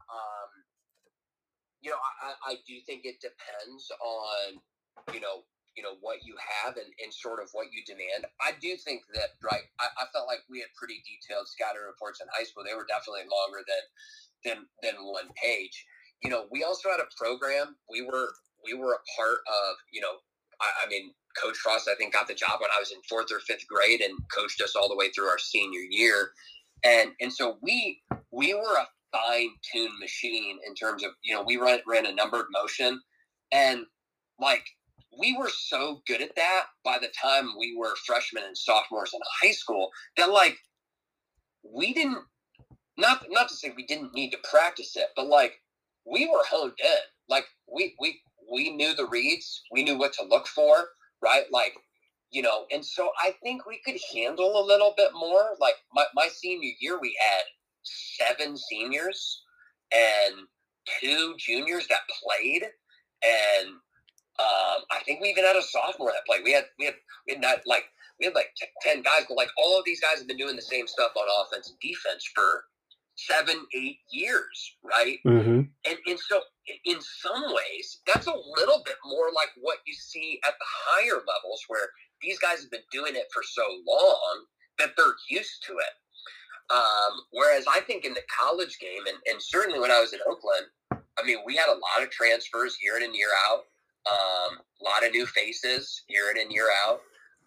I do think it depends on, what you have and sort of what you demand. I do think that, right, I felt like we had pretty detailed scouting reports in high school. They were definitely longer than one page. We also had a program. We were a part of, Coach Frost, I think, got the job when I was in 4th or 5th grade and coached us all the way through our senior year. And so we were a fine-tuned machine in terms of, we ran a numbered motion, and like we were so good at that by the time we were freshmen and sophomores in high school that like we didn't, not to say we didn't need to practice it, but like we were honed in. Like we knew the reads, we knew what to look for, right? Like, and so I think we could handle a little bit more. Like my senior year, we had 7 seniors and 2 juniors that played, and I think we even had a sophomore that played. We had 10 guys, but like all of these guys have been doing the same stuff on offense and defense for 7-8 years, right? Mm-hmm. And so in some ways, that's a little bit more like what you see at the higher levels, where these guys have been doing it for so long that they're used to it. Whereas I think in the college game, and certainly when I was in Oakland, I mean, we had a lot of transfers year in and year out, a lot of new faces year in and year out.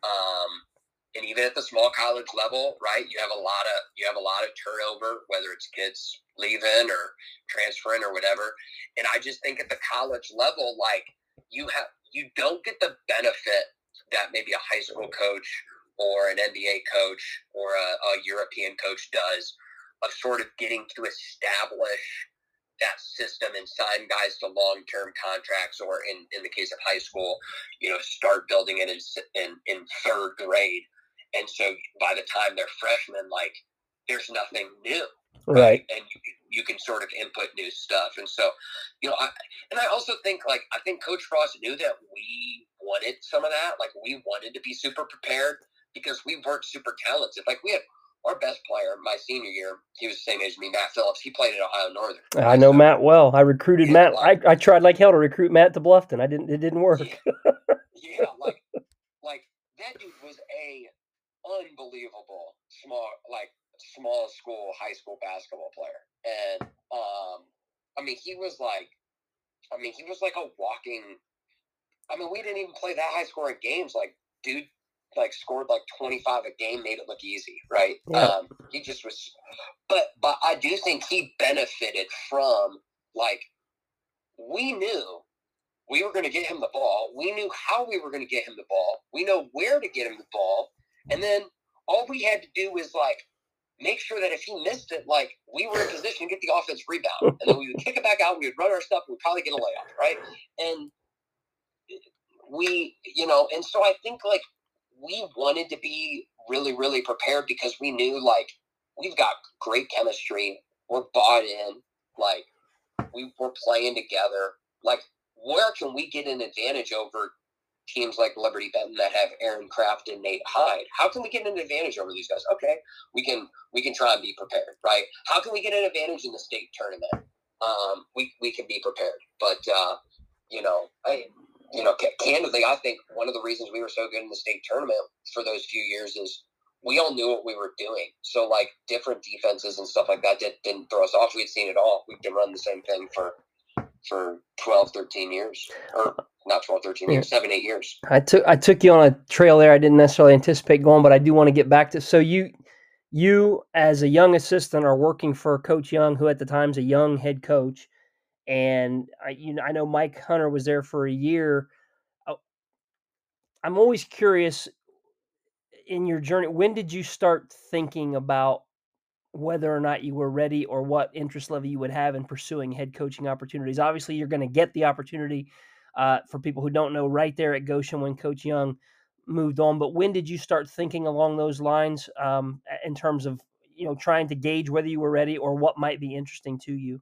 And even at the small college level, right, you have a lot of turnover, whether it's kids leaving or transferring or whatever. And I just think at the college level, like you don't get the benefit that maybe a high school coach or an NBA coach or a European coach does, of sort of getting to establish that system and sign guys to long-term contracts, or in the case of high school, start building it in 3rd grade. And so by the time they're freshmen, like there's nothing new, right? And you can sort of input new stuff. And so, I also think I think Coach Frost knew that we wanted some of that. Like we wanted to be super prepared because we weren't super talented. Like we had our best player my senior year. He was the same age as me, Matt Phillips. He played at Ohio Northern. I know Matt well. I recruited Matt. I tried like hell to recruit Matt to Bluffton. It didn't work. Yeah, like that dude was a unbelievable small school high school basketball player. And he was like a walking. We didn't even play that high scoring games. Like dude scored like 25 a game, made it look easy, right? Yeah. He just was, but I do think he benefited from, like, we knew we were going to get him the ball. We knew how we were going to get him the ball. We know where to get him the ball. And then all we had to do was like make sure that if he missed it, like we were in position to get the offense rebound. And then we would kick it back out. We would run our stuff. We'd probably get a layup, right? And and so I think like we wanted to be really, really prepared because we knew like we've got great chemistry. We're bought in. Like we're playing together. Like where can we get an advantage over teams like Liberty Benton that have Aaron Kraft and Nate Hyde? How can we get an advantage over these guys? Okay, we can try and be prepared, right? How can we get an advantage in the state tournament? We can be prepared, but candidly, I think one of the reasons we were so good in the state tournament for those few years is we all knew what we were doing. So, like, different defenses and stuff like that didn't throw us off. We'd seen it all. We've been running the same thing for 12, 13 years. Or not 12, 13 years, 7, 8 years. I took you on a trail there I didn't necessarily anticipate going, but I do want to get back to – so you as a young assistant are working for Coach Young, who at the time is a young head coach. And I know Mike Hunter was there for a year. Uh, I'm always curious in your journey, when did you start thinking about whether or not you were ready or what interest level you would have in pursuing head coaching opportunities? Obviously, you're going to get the opportunity, for people who don't know, right there at Goshen when Coach Young moved on. But when did you start thinking along those lines, in terms of trying to gauge whether you were ready or what might be interesting to you?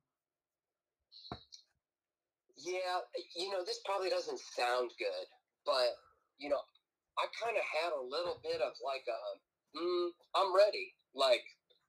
Yeah, this probably doesn't sound good, but I kind of had a little bit of like I'm ready. Like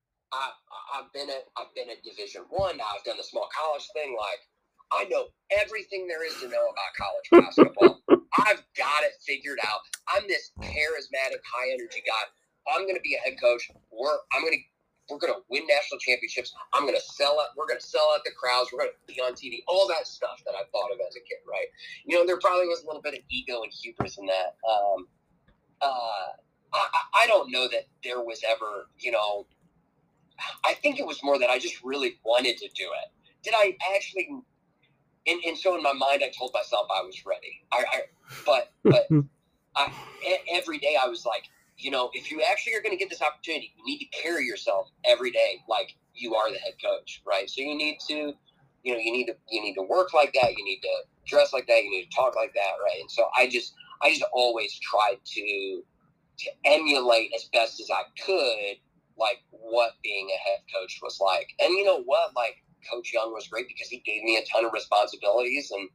I've been at Division I. Now I've done the small college thing. Like I know everything there is to know about college basketball. I've got it figured out. I'm this charismatic, high energy guy. I'm going to be a head coach. We're going to win national championships. I'm going to sell out. We're going to sell out the crowds. We're going to be on TV. All that stuff that I thought of as a kid, right? There probably was a little bit of ego and hubris in that. I don't know that there was ever, I think it was more that I just really wanted to do it. Did I actually? And so in my mind, I told myself I was ready. But every day I was like, if you actually are going to get this opportunity, you need to carry yourself every day like you are the head coach, right? So you need to, you need to work like that. You need to dress like that. You need to talk like that, right? And so I just always tried to emulate as best as I could, like what being a head coach was like. And you know what, like Coach Young was great because he gave me a ton of responsibilities, and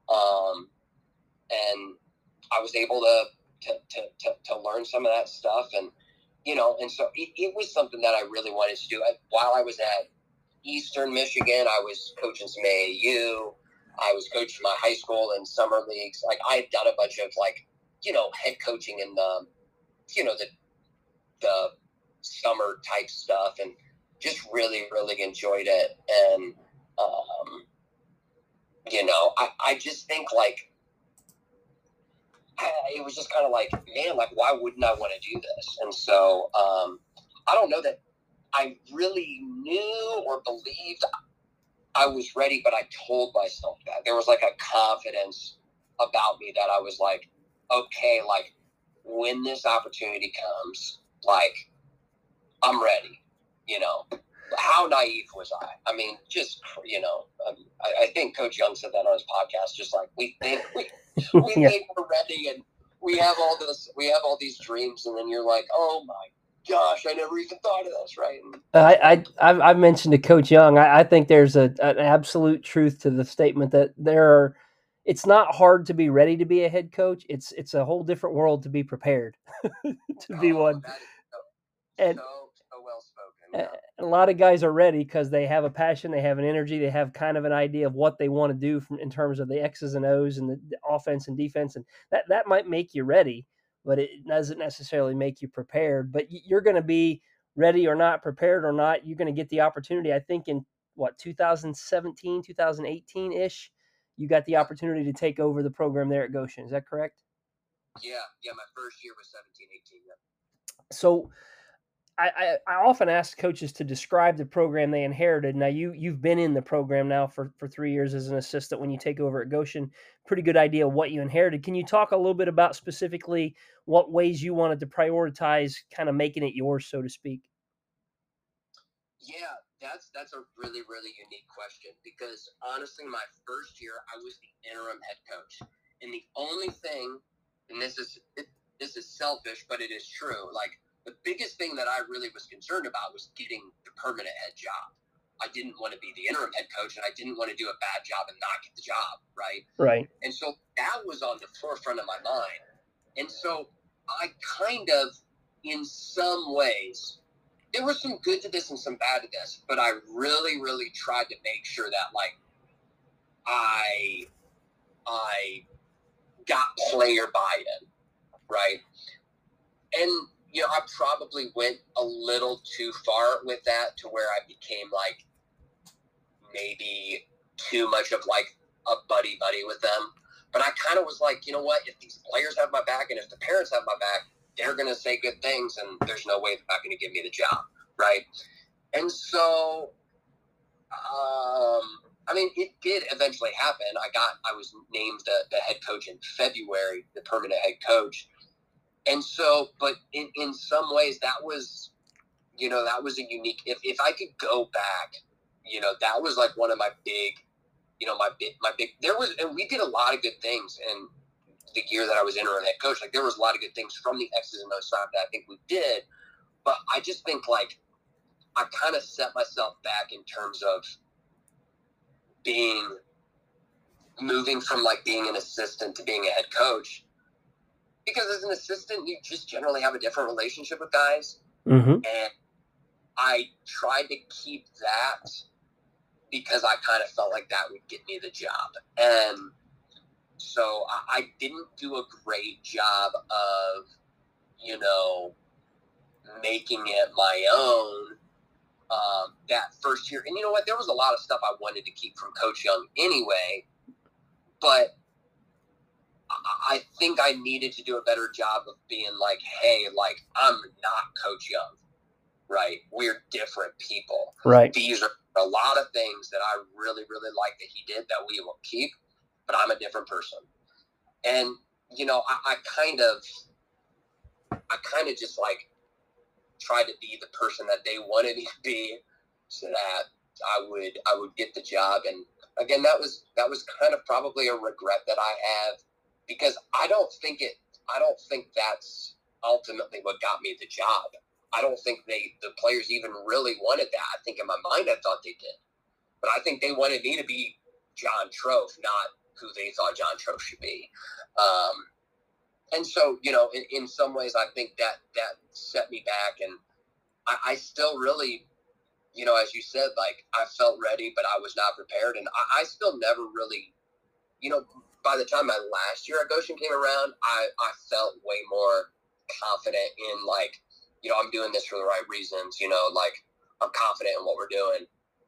I was able to learn some of that stuff, and and so it was something that I really wanted to do. While I was at Eastern Michigan, I was coaching some AAU. I was coaching my high school and summer leagues. Like I had done a bunch of like head coaching in the the summer type stuff, and just really, really enjoyed it. And, I just think like, it was just kind of like, man, like, why wouldn't I want to do this? And so, I don't know that I really knew or believed I was ready, but I told myself that there was like a confidence about me that I was like, okay, like when this opportunity comes, like I'm ready. How naive was I? I mean, just I think Coach Young said that on his podcast. Just like we think we Yeah. think we're ready, and we have all these dreams, and then you're like, oh my gosh, I never even thought of this, right? I've mentioned to Coach Young, I think there's an absolute truth to the statement that it's not hard to be ready to be a head coach. It's a whole different world to be prepared to be one. That is And so well spoken. Yeah. a lot of guys are ready because they have a passion, they have an energy, they have kind of an idea of what they want to do in terms of the X's and O's and the offense and defense, and that might make you ready, but it doesn't necessarily make you prepared. But you're going to be ready or not, prepared or not, you're going to get the opportunity. I think in 2017, 2018 ish, you got the opportunity to take over the program there at Goshen. Is that correct? Yeah. My first year was 17, 18. Yeah. So I often ask coaches to describe the program they inherited. Now you've been in the program now for 3 years as an assistant. When you take over at Goshen, pretty good idea of what you inherited. Can you talk a little bit about specifically what ways you wanted to prioritize kind of making it yours, so to speak? Yeah, that's a really, really unique question, because honestly, my first year I was the interim head coach, and the only thing, and this is selfish, but it is true. Like the biggest thing that I really was concerned about was getting the permanent head job. I didn't want to be the interim head coach, and I didn't want to do a bad job and not get the job, right? Right. And so that was on the forefront of my mind. And so I kind of, in some ways, there was some good to this and some bad to this, but I really, really tried to make sure that like I got player buy-in, right? And I probably went a little too far with that to where I became like maybe too much of like a buddy with them. But I kind of was like, you know what? If these players have my back and if the parents have my back, they're going to say good things, and there's no way they're not going to give me the job, right? And so, I mean, it did eventually happen. I was named the head coach in February, the permanent head coach. And so, but in some ways that was, that was a unique, if I could go back, that was like one of my big, there was, and we did a lot of good things in the year that I was interim head coach. Like there was a lot of good things from the X's and O's side that I think we did. But I just think like I kind of set myself back in terms of moving from like being an assistant to being a head coach, because as an assistant you just generally have a different relationship with guys. Mm-hmm. And I tried to keep that because I kind of felt like that would get me the job. And so I didn't do a great job of, making it my own that first year. And you know what? There was a lot of stuff I wanted to keep from Coach Young anyway, but I think I needed to do a better job of being like, hey, like, I'm not Coach Young, right? We're different people. Right. These are a lot of things that I really, really like that he did that we will keep, but I'm a different person. And, I kind of just like tried to be the person that they wanted me to be so that I would get the job. And again, that was kind of probably a regret that I have, because I don't think that's ultimately what got me the job. I don't think the players even really wanted that. I think in my mind I thought they did, but I think they wanted me to be John Trofe, not who they thought John Trofe should be. And so, in some ways, I think that set me back. And I still really, as you said, like, I felt ready, but I was not prepared. And I still never really, by the time my last year at Goshen came around, I felt way more confident in, like, I'm doing this for the right reasons, like, I'm confident in what we're doing.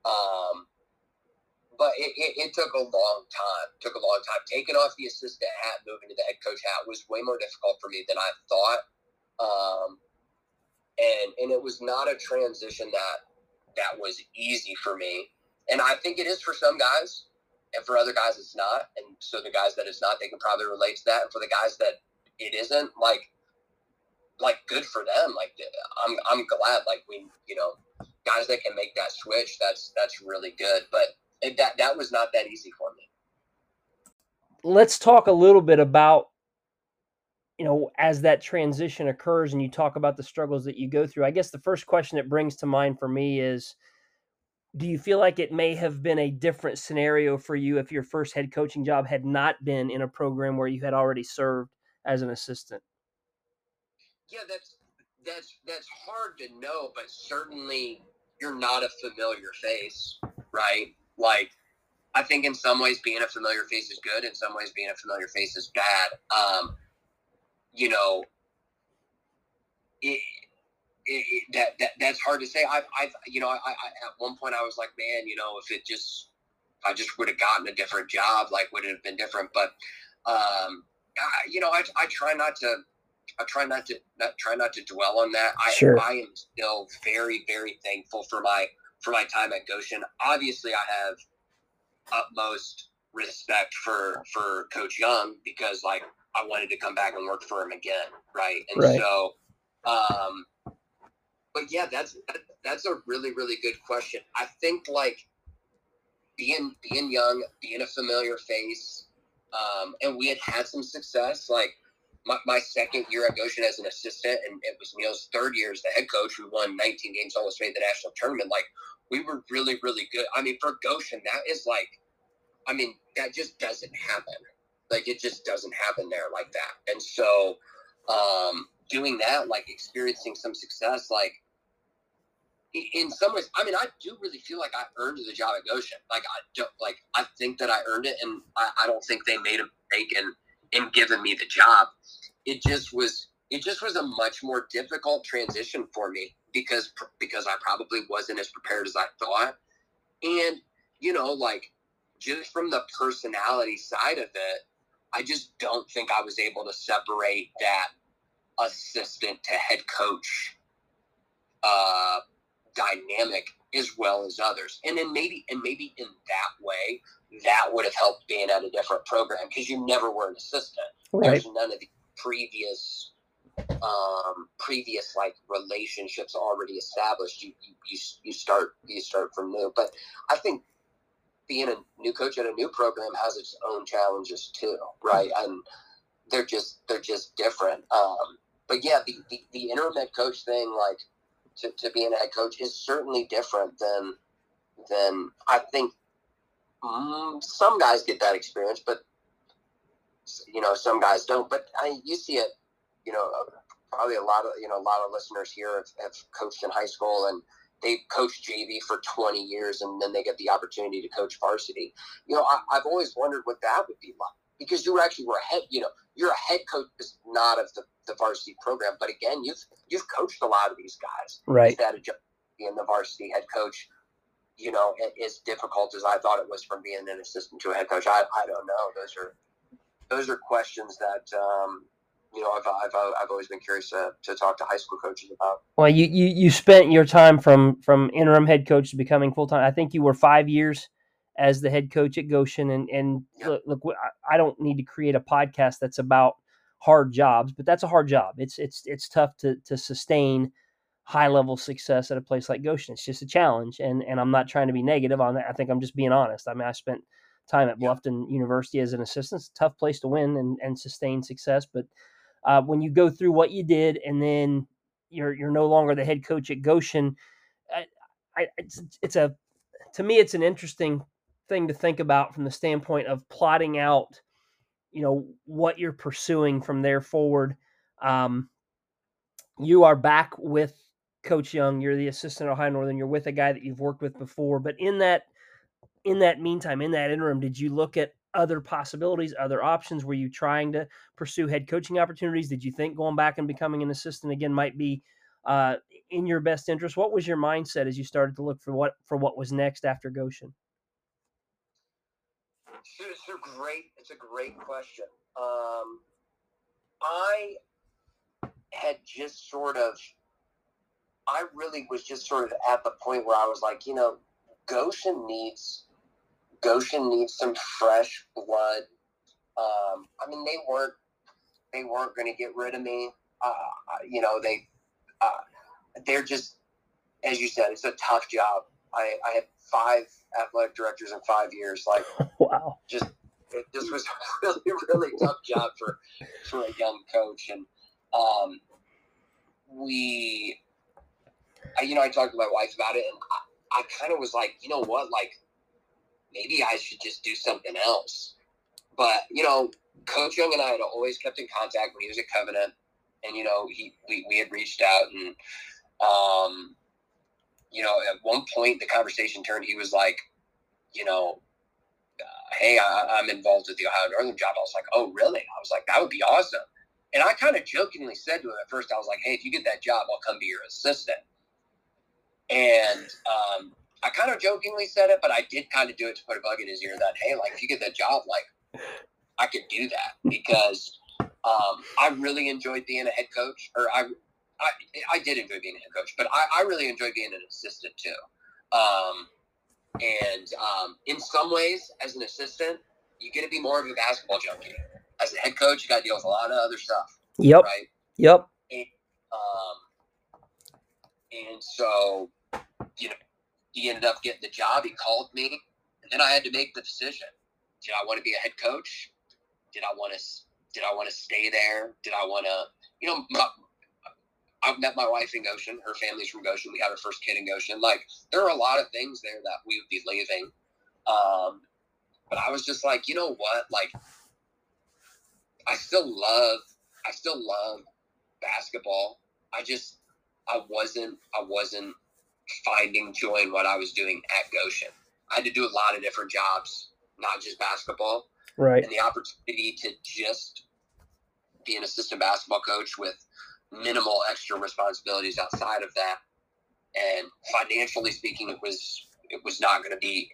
But it took a long time. Taking off the assistant hat, moving to the head coach hat was way more difficult for me than I thought. And it was not a transition that was easy for me. And I think it is for some guys, and for other guys it's not. And so the guys that it's not, they can probably relate to that. And for the guys that it isn't, like good for them. Like, I'm glad, like, we, guys that can make that switch, that's really good. But that was not that easy for me. Let's talk a little bit about, as that transition occurs and you talk about the struggles that you go through. I guess the first question that brings to mind for me is, do you feel like it may have been a different scenario for you if your first head coaching job had not been in a program where you had already served as an assistant? Yeah, that's hard to know, but certainly you're not a familiar face, right? Like, I think in some ways being a familiar face is good. In some ways being a familiar face is bad. That's hard to say. I at one point I was like, man, if I just would have gotten a different job, like, would it have been different? But, I try not to dwell on that. Sure. I am still very, very thankful for my time at Goshen. Obviously I have utmost respect for Coach Young, because, like, I wanted to come back and work for him again. Right. And right. So, but yeah, that's a really, really good question. I think, like, being young, being a familiar face, and we had some success. Like, my second year at Goshen as an assistant, and it was Neil's third year as the head coach, who won 19 games, almost made the national tournament. Like, we were really, really good. I mean, for Goshen, that is like, I mean, that just doesn't happen. Like, it just doesn't happen there like that. And so, doing that, like, experiencing some success, like, in some ways, I mean, I do really feel like I earned the job at Goshen. I think that I earned it, and I don't think they made a mistake in giving me the job. It just was a much more difficult transition for me because I probably wasn't as prepared as I thought. And, like, just from the personality side of it, I just don't think I was able to separate that assistant to head coach dynamic as well as others. And then maybe in that way, that would have helped being at a different program, because you never were an assistant. Right. There's none of the previous like relationships already established. You start from new. But I think being a new coach at a new program has its own challenges too, right? And they're just different. But yeah, the interim head coach thing, like to being a head coach, is certainly different than I think some guys get that experience, but some guys don't. But you see it, probably a lot of listeners here have coached in high school, and they coached JV for 20 years, and then they get the opportunity to coach varsity. I've always wondered what that would be like, because you actually were a head, you're a head coach, not of the varsity program, but again, you've coached a lot of these guys. Right. Is that being the varsity head coach, as difficult as I thought it was from being an assistant to a head coach? I don't know. Those are questions that I've always been curious to talk to high school coaches about. Well, you spent your time from interim head coach to becoming full-time. I think you were 5 years as the head coach at Goshen. And yep. Look, I don't need to create a podcast that's about hard jobs, but that's a hard job. It's tough to sustain high-level success at a place like Goshen. It's just a challenge, and I'm not trying to be negative on that. I think I'm just being honest. I mean, I spent time at Bluffton University as an assistant. It's a tough place to win and sustain success, but when you go through what you did, and then you're no longer the head coach at Goshen, to me it's an interesting thing to think about from the standpoint of plotting out, what you're pursuing from there forward. You are back with Coach Young. You're the assistant at Ohio Northern. You're with a guy that you've worked with before. But in that meantime, in that interim, did you look at other possibilities, other options? Were you trying to pursue head coaching opportunities? Did you think going back and becoming an assistant again might be in your best interest? What was your mindset as you started to look for what was next after Goshen? It's a great question. I had just I really was just sort of at the point where I was like, Goshen needs some fresh blood. I mean, they weren't going to get rid of me. They're just, as you said, it's a tough job. I had 5 athletic directors in 5 years. Like, wow, this was a really, really tough job for a young coach. And I talked to my wife about it, and I kind of was like, you know what, like, maybe I should just do something else. But, Coach Young and I had always kept in contact when he was at Covenant, and, we had reached out, and, at one point the conversation turned, he was like, hey, I'm involved with the Ohio Northern job. I was like, oh, really? I was like, that would be awesome. And I kind of jokingly said to him at first, I was like, hey, if you get that job, I'll come be your assistant. And I kind of jokingly said it, but I did kind of do it to put a bug in his ear that, hey, like, if you get that job, like, I could do that, because I really enjoyed being a head coach, or I did enjoy being a head coach, but I really enjoyed being an assistant too. And in some ways, as an assistant, you get to be more of a basketball junkie. As a head coach, you got to deal with a lot of other stuff. Yep. Right. Yep. And so, he ended up getting the job. He called me, and then I had to make the decision. Did I want to be a head coach? Did I want to stay there? Did I want to, I met my wife in Goshen. Her family's from Goshen. We had our first kid in Goshen. Like, there are a lot of things there that we would be leaving. But I was just like, you know what? Like, I still love basketball. I wasn't finding joy in what I was doing at Goshen. I had to do a lot of different jobs, not just basketball. Right. And the opportunity to just be an assistant basketball coach with minimal extra responsibilities outside of that, and financially speaking, it was not going to be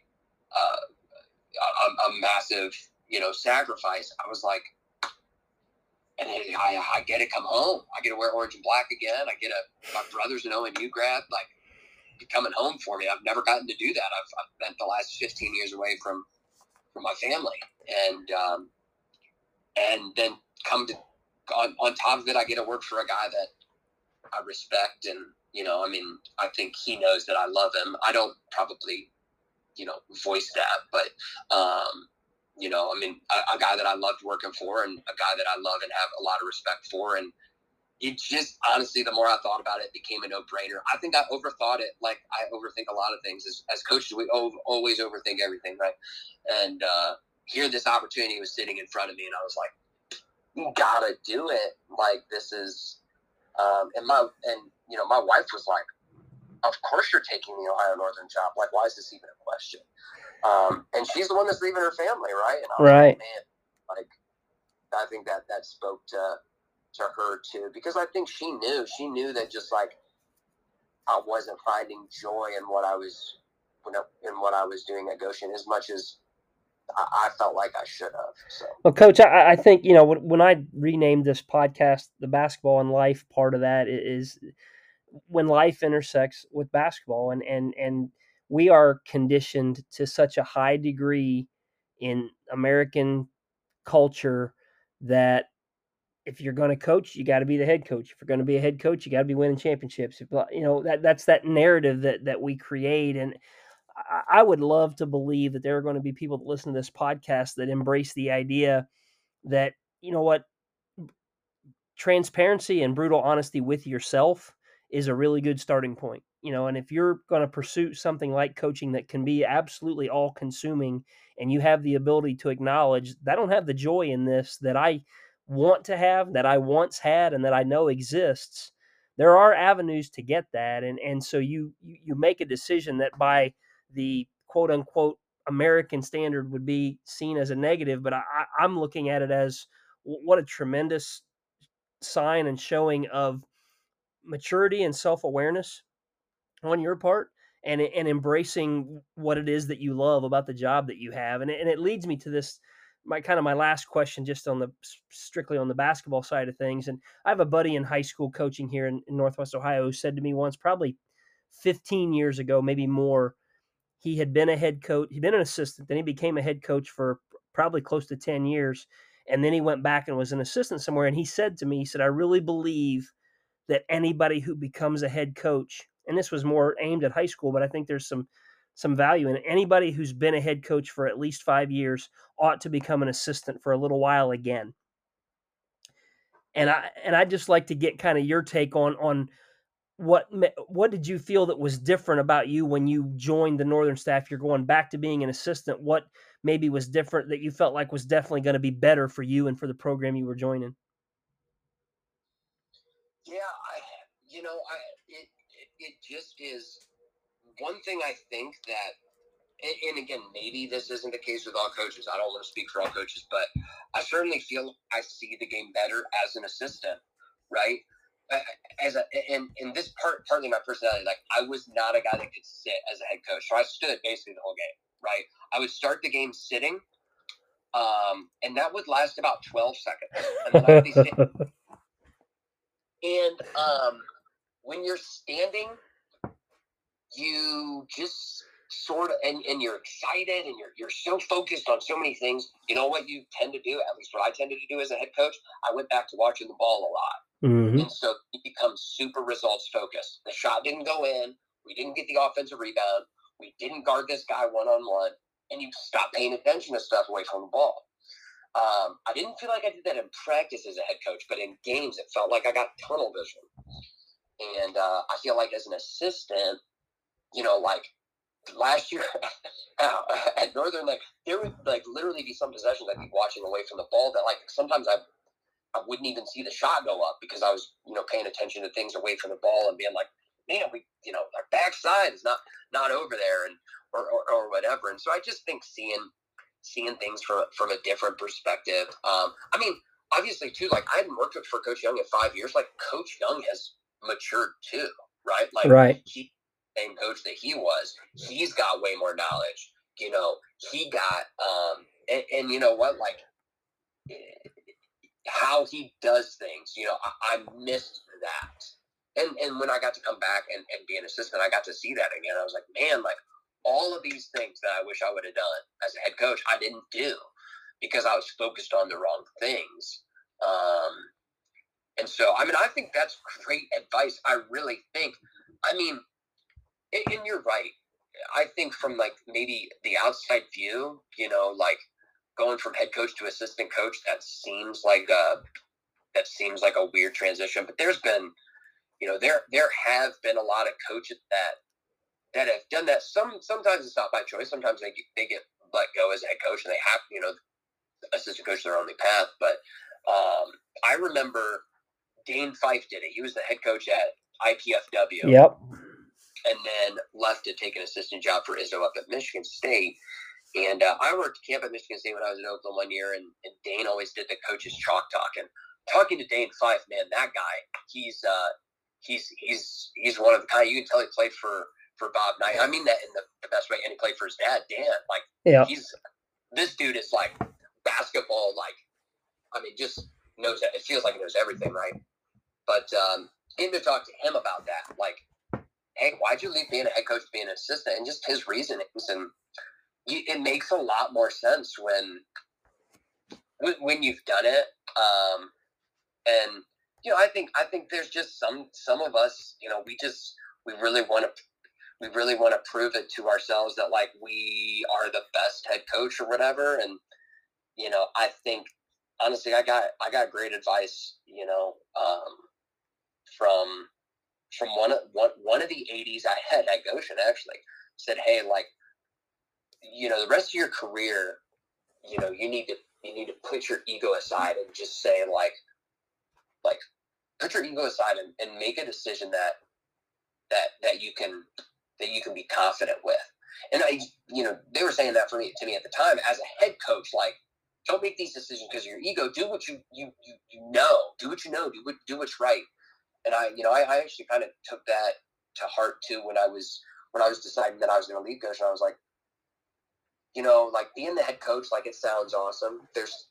a massive sacrifice. I was like, and I get to come home. I get to wear orange and black again. My brother's an ONU grad. Like, coming home for me. I've never gotten to do that. I've spent the last 15 years away from my family, and then come to on top of it, I get to work for a guy that I respect, and I think he knows that I love him. I don't probably voice that, but a guy that I loved working for, and a guy that I love and have a lot of respect for, and it just, honestly, the more I thought about it, it became a no-brainer. I think I overthought it. Like, I overthink a lot of things. As coaches, we always overthink everything, right? And here, this opportunity was sitting in front of me, and I was like, you gotta do it. Like, this is, my wife was like, of course you're taking the Ohio Northern job. Like, why is this even a question? And she's the one that's leaving her family, right? And I was like, man, like, I think that spoke to her too, because I think she knew that just like I wasn't finding joy in what I was doing at Goshen as much as I felt like I should have. So, well, Coach, I think when I renamed this podcast, the Basketball and Life, part of that is when life intersects with basketball, and we are conditioned to such a high degree in American culture that if you're going to coach, you got to be the head coach. If you're going to be a head coach, you got to be winning championships. That's that narrative that we create. And I would love to believe that there are going to be people that listen to this podcast that embrace the idea that, transparency and brutal honesty with yourself is a really good starting point. And if you're going to pursue something like coaching that can be absolutely all consuming, and you have the ability to acknowledge that I don't have the joy in this that I want to have, that I once had, and that I know exists, there are avenues to get that. And so you make a decision that by the quote unquote American standard would be seen as a negative, but I'm looking at it as what a tremendous sign and showing of maturity and self-awareness on your part, and embracing what it is that you love about the job that you have. And it leads me to this, my last question, just on the strictly on the basketball side of things. And I have a buddy in high school coaching here in Northwest Ohio who said to me once, probably 15 years ago, maybe more, he had been a head coach, he'd been an assistant, then he became a head coach for probably close to 10 years. And then he went back and was an assistant somewhere. And he said to me, he said, I really believe that anybody who becomes a head coach, and this was more aimed at high school, but I think there's some value in it. Anybody who's been a head coach for at least 5 years ought to become an assistant for a little while again. And I'd just like to get kind of your take on what did you feel that was different about you when you joined the Northern staff? You're going back to being an assistant. What maybe was different that you felt like was definitely going to be better for you and for the program you were joining? Yeah, it just is one thing I think that, and again, maybe this isn't the case with all coaches. I don't want to speak for all coaches, but I certainly feel I see the game better as an assistant, right? And this partly my personality, like I was not a guy that could sit as a head coach, so I stood basically the whole game, right? I would start the game sitting, and that would last about 12 seconds, and then I'd be sitting. And when you're standing, you just sort of, and you're excited, and you're so focused on so many things. You know what you tend to do, at least what I tended to do as a head coach, I went back to watching the ball a lot. Mm-hmm. And so you become super results focused. The shot didn't go in. We didn't get the offensive rebound. We didn't guard this guy one-on-one. And you stop paying attention to stuff away from the ball. I didn't feel like I did that in practice as a head coach, but in games, it felt like I got tunnel vision. And I feel like as an assistant, like last year at Northern, like there would like literally be some possessions I'd be watching away from the ball that like sometimes I wouldn't even see the shot go up because I was, paying attention to things away from the ball and being like, man, we, our backside is not over there, and or whatever. And so I just think seeing things from a different perspective. I mean, obviously too, like I hadn't worked for Coach Young in 5 years. Like Coach Young has matured too, right? Like right. He same coach that he was. He's got way more knowledge. He got and you know what, like how he does things. I missed that. And when I got to come back and be an assistant, I got to see that again. I was like, man, like all of these things that I wish I would have done as a head coach, I didn't do because I was focused on the wrong things. And so, I mean, I think that's great advice. I really think, I mean, and you're right. I think from like maybe the outside view, you know, like going from head coach to assistant coach, that seems like a weird transition. But there's been, you know, there have been a lot of coaches that have done that. Sometimes it's not by choice. Sometimes they get let go as a head coach and they have, you know, assistant coach their only path. But I remember Dane Fife did it. He was the head coach at IPFW. Yep. And then left to take an assistant job for Izzo up at Michigan State. And I worked camp at Michigan State when I was in Oakland one year, and Dane always did the coaches chalk talk. And talking to Dane Fife, man, that guy, he's one of the kind. You can tell he played for Bob Knight. I mean that in the best way, and he played for his dad, Dan. Like, yeah, this dude is like basketball, like, I mean, just knows that. It feels like he knows everything, right? But getting to talk to him about that, like, hey, why'd you leave being a head coach to be an assistant? And just his reasonings, and it makes a lot more sense when you've done it. And you know, I think there's just some of us, you know, we really want to prove it to ourselves that like we are the best head coach or whatever. And you know, I think honestly, I got great advice, you know, from one of the 80s I had at Goshen actually said, hey, like, you know, the rest of your career, you know, you need to put your ego aside and just say like put your ego aside and make a decision that you can be confident with. And I, you know, they were saying that to me at the time as a head coach, like, don't make these decisions because of your ego. Do what you know. Do what you know. Do what's right. And I actually kind of took that to heart too when I was deciding that I was going to leave Goshen. I was like, you know, like being the head coach, like it sounds awesome.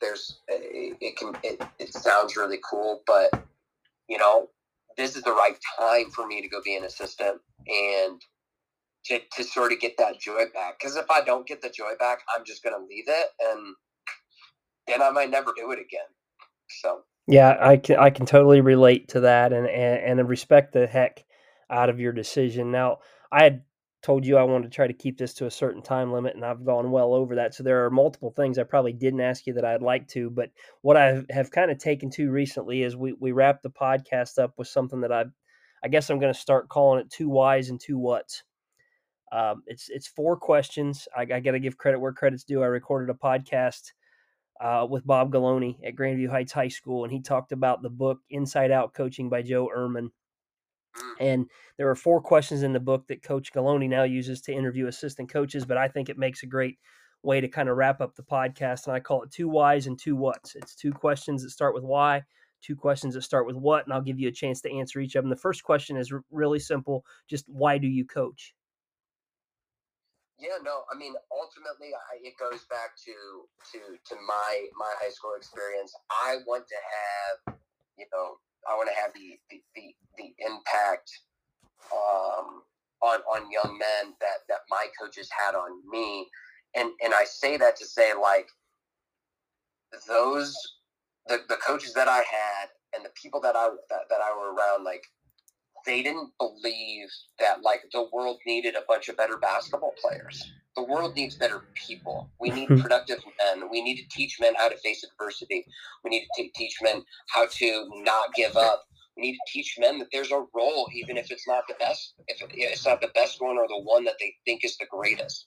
It sounds really cool, but you know, this is the right time for me to go be an assistant and to sort of get that joy back. Because if I don't get the joy back, I'm just going to leave it, and then I might never do it again. So. Yeah, I can totally relate to that and respect the heck out of your decision. Now, I had told you I wanted to try to keep this to a certain time limit, and I've gone well over that. So there are multiple things I probably didn't ask you that I'd like to, but what I have kind of taken to recently is we wrapped the podcast up with something that I guess I'm going to start calling it 2 whys and 2 whats. It's 4 questions. I got to give credit where credit's due. I recorded a podcast with Bob Galoni at Grandview Heights High School, and he talked about the book Inside Out Coaching by Joe Ehrmann. And there are 4 questions in the book that Coach Galoni now uses to interview assistant coaches, but I think it makes a great way to kind of wrap up the podcast, and I call it 2 whys and 2 whats. It's 2 questions that start with why, 2 questions that start with what, and I'll give you a chance to answer each of them. The first question is really simple, just why do you coach? Yeah, no, I mean, ultimately, it goes back to my high school experience. I want to have, you know, the impact on young men that my coaches had on me, and I say that to say like the coaches that I had and the people that I were around, like, they didn't believe that like the world needed a bunch of better basketball players. The world needs better people. We need productive men. We need to teach men how to face adversity. We need to teach men how to not give up. We need to teach men that there's a role, even if it's not the best, if it's not the best one or the one that they think is the greatest.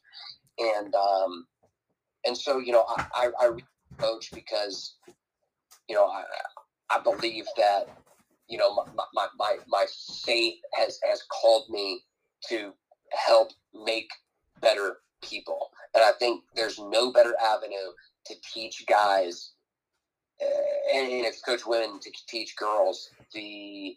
And so, you know, I coach because, you know, I believe that, you know, my faith has called me to help make better people. And I think there's no better avenue to teach guys, and if coach women, to teach girls the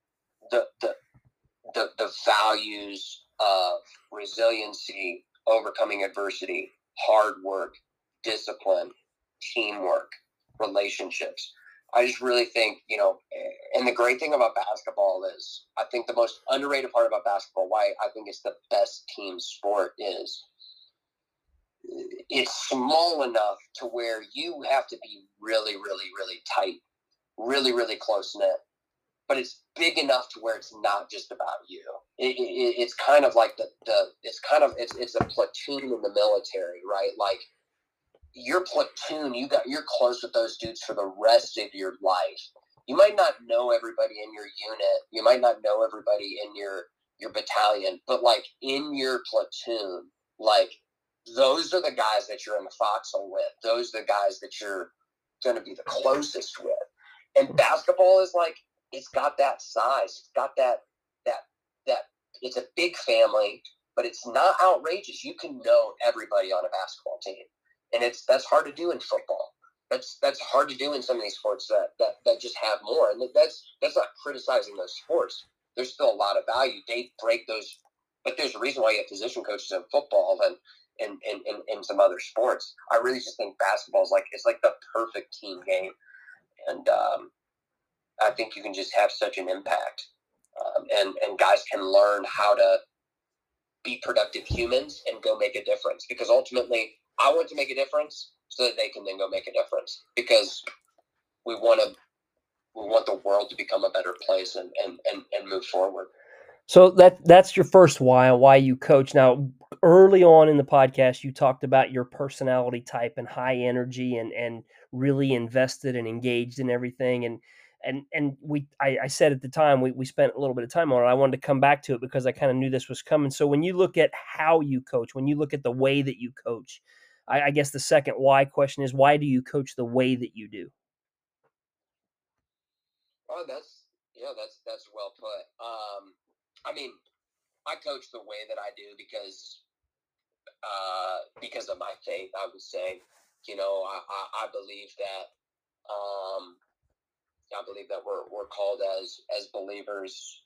values of resiliency, overcoming adversity, hard work, discipline, teamwork, relationships. I just really think, and the great thing about basketball is, I think the most underrated part about basketball, why I think it's the best team sport, is it's small enough to where you have to be really, really, really tight, really, really close knit. But it's big enough to where it's not just about you. It's kind of like it's a platoon in the military, right? Like, your platoon, you're close with those dudes for the rest of your life. You might not know everybody in your unit. You might not know everybody in your battalion, but like in your platoon, like those are the guys that you're in the foxhole with. Those are the guys that you're going to be the closest with. And basketball is like, it's got that size. It's got that it's a big family, but it's not outrageous. You can know everybody on a basketball team. And that's hard to do in football. That's hard to do in some of these sports that just have more. And that's not criticizing those sports. There's still a lot of value. They break those, but there's a reason why you have position coaches in football and in some other sports. I really just think basketball is it's like the perfect team game, and I think you can just have such an impact, and guys can learn how to be productive humans and go make a difference. Because ultimately, I want to make a difference so that they can then go make a difference, because we want the world to become a better place and move forward. So that's your first why you coach. Now, early on in the podcast, you talked about your personality type and high energy and really invested and engaged in everything. And I said at the time, we spent a little bit of time on it. I wanted to come back to it because I kind of knew this was coming. So when you look at how you coach, when you look at the way that you coach, I guess the second why question is, why do you coach the way that you do? Oh, that's well put. I mean, I coach the way that I do because of my faith. I would say, I believe that we're called as believers,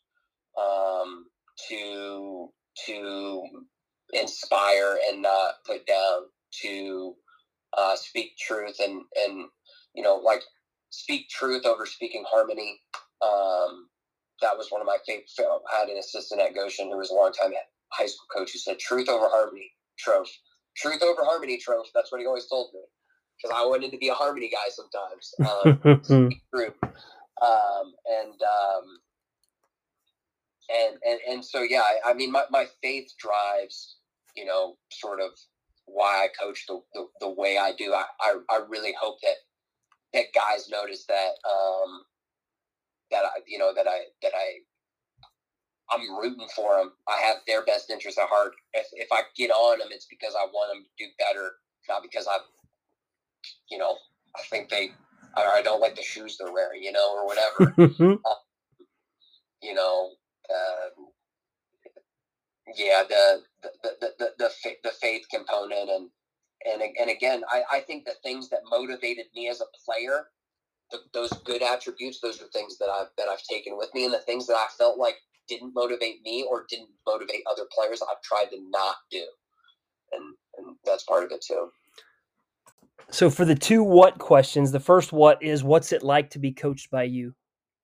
to inspire and not put down, to speak truth and like speak truth over speaking harmony. That was one of my favorite. I had an assistant at Goshen who was a long-time high school coach who said, "Truth over harmony, Troph. Truth over harmony, Troph." That's what he always told me, because I wanted to be a harmony guy sometimes. Group, and so yeah. I mean, my faith drives, sort of why I coach the way I do. I really hope that guys notice I'm rooting for them. I have their best interest at heart. If I get on them, it's because I want them to do better, not because I think I don't like the shoes they're wearing, or whatever. Yeah, the faith component, and again, I think the things that motivated me as a player, those good attributes, those are things that I've taken with me, and the things that I felt like didn't motivate me or didn't motivate other players, I've tried to not do, and that's part of it too. So for the two what questions, the first what is, what's it like to be coached by you?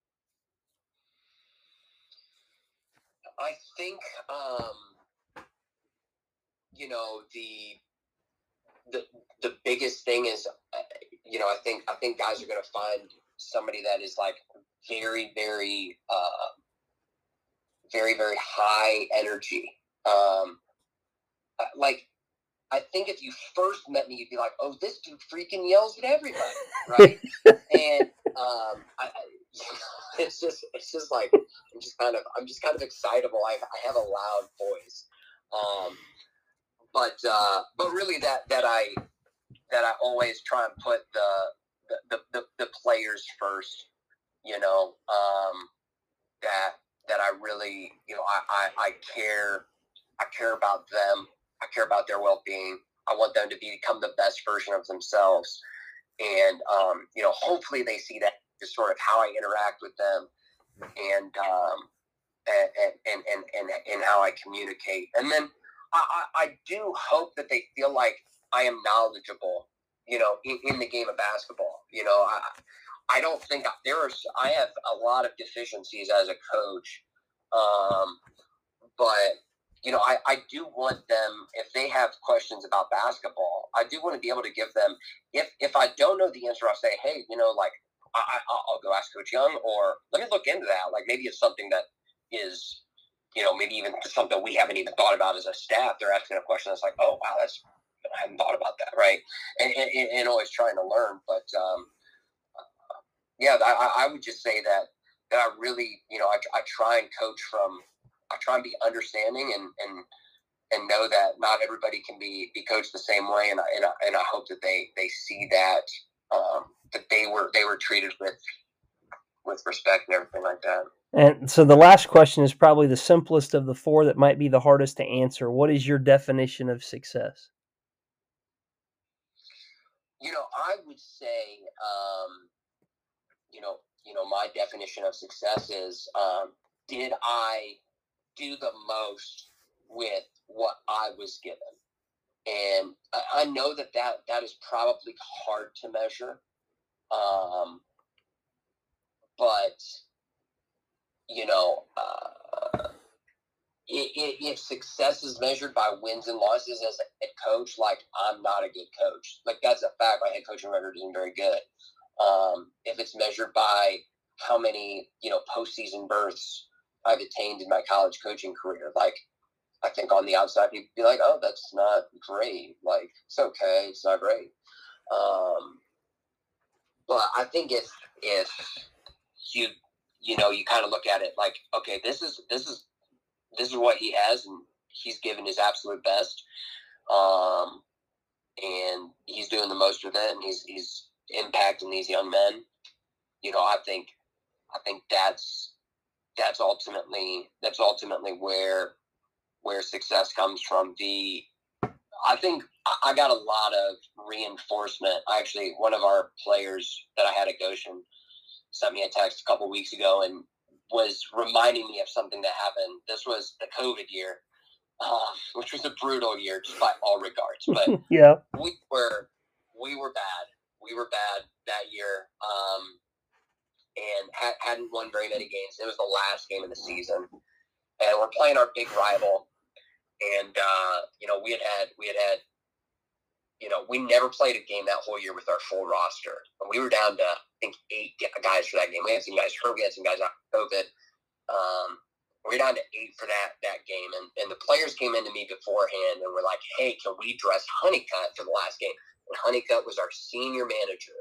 I think the biggest thing is, I think guys are going to find somebody that is like very, very, very, very high energy. Like, I think if you first met me, you'd be like, "Oh, this dude freaking yells at everybody," right? And it's just like I'm just kind of excitable. I have a loud voice, but really that I always try and put the players first. That I really, I care about them. I care about their well-being. I want them to become the best version of themselves, and hopefully they see that as sort of how I interact with them, and how I communicate. And then I do hope that they feel like I am knowledgeable, in the game of basketball. I don't think I have a lot of deficiencies as a coach. But, I do want them, if they have questions about basketball, I do want to be able to give them, if I don't know the answer, I'll say, hey, like, I'll go ask Coach Young, or let me look into that. Like, maybe it's something that is, maybe even something we haven't even thought about as a staff. They're asking a question that's like, oh, wow, I hadn't thought about that, right? And always trying to learn. But, yeah, I would just say that I really, I try and coach I try and be understanding and know that not everybody can be coached the same way. And I hope that they see that, that they were treated with respect and everything like that. And so the last question is probably the simplest of the four that might be the hardest to answer. What is your definition of success? I would say, my definition of success is, did I do the most with what I was given? And I know that is probably hard to measure. But, if success is measured by wins and losses as a head coach, like, I'm not a good coach. Like, that's a fact. My head coaching record isn't very good. If it's measured by how many, postseason berths I've attained in my college coaching career, like, I think on the outside people be like, oh, that's not great. Like, it's okay. It's not great. But I think if you, you kind of look at it like, okay, this is what he has, and he's given his absolute best. And he's doing the most with it, and he's impacting these young men. I think that's ultimately where success comes from. I think I got a lot of reinforcement. Actually, one of our players that I had at Goshen sent me a text a couple weeks ago and was reminding me of something that happened. This was the COVID year, which was a brutal year just by all regards. But yeah, we were bad. We were bad that year, and hadn't won very many games. It was the last game of the season, and we're playing our big rival. And we had we never played a game that whole year with our full roster. And we were down to, I think, 8 guys for that game. We had some guys hurt. We had some guys out of COVID. We were down to 8 for that game. And the players came into me beforehand and were like, hey, can we dress Honeycutt for the last game? And Honeycutt was our senior manager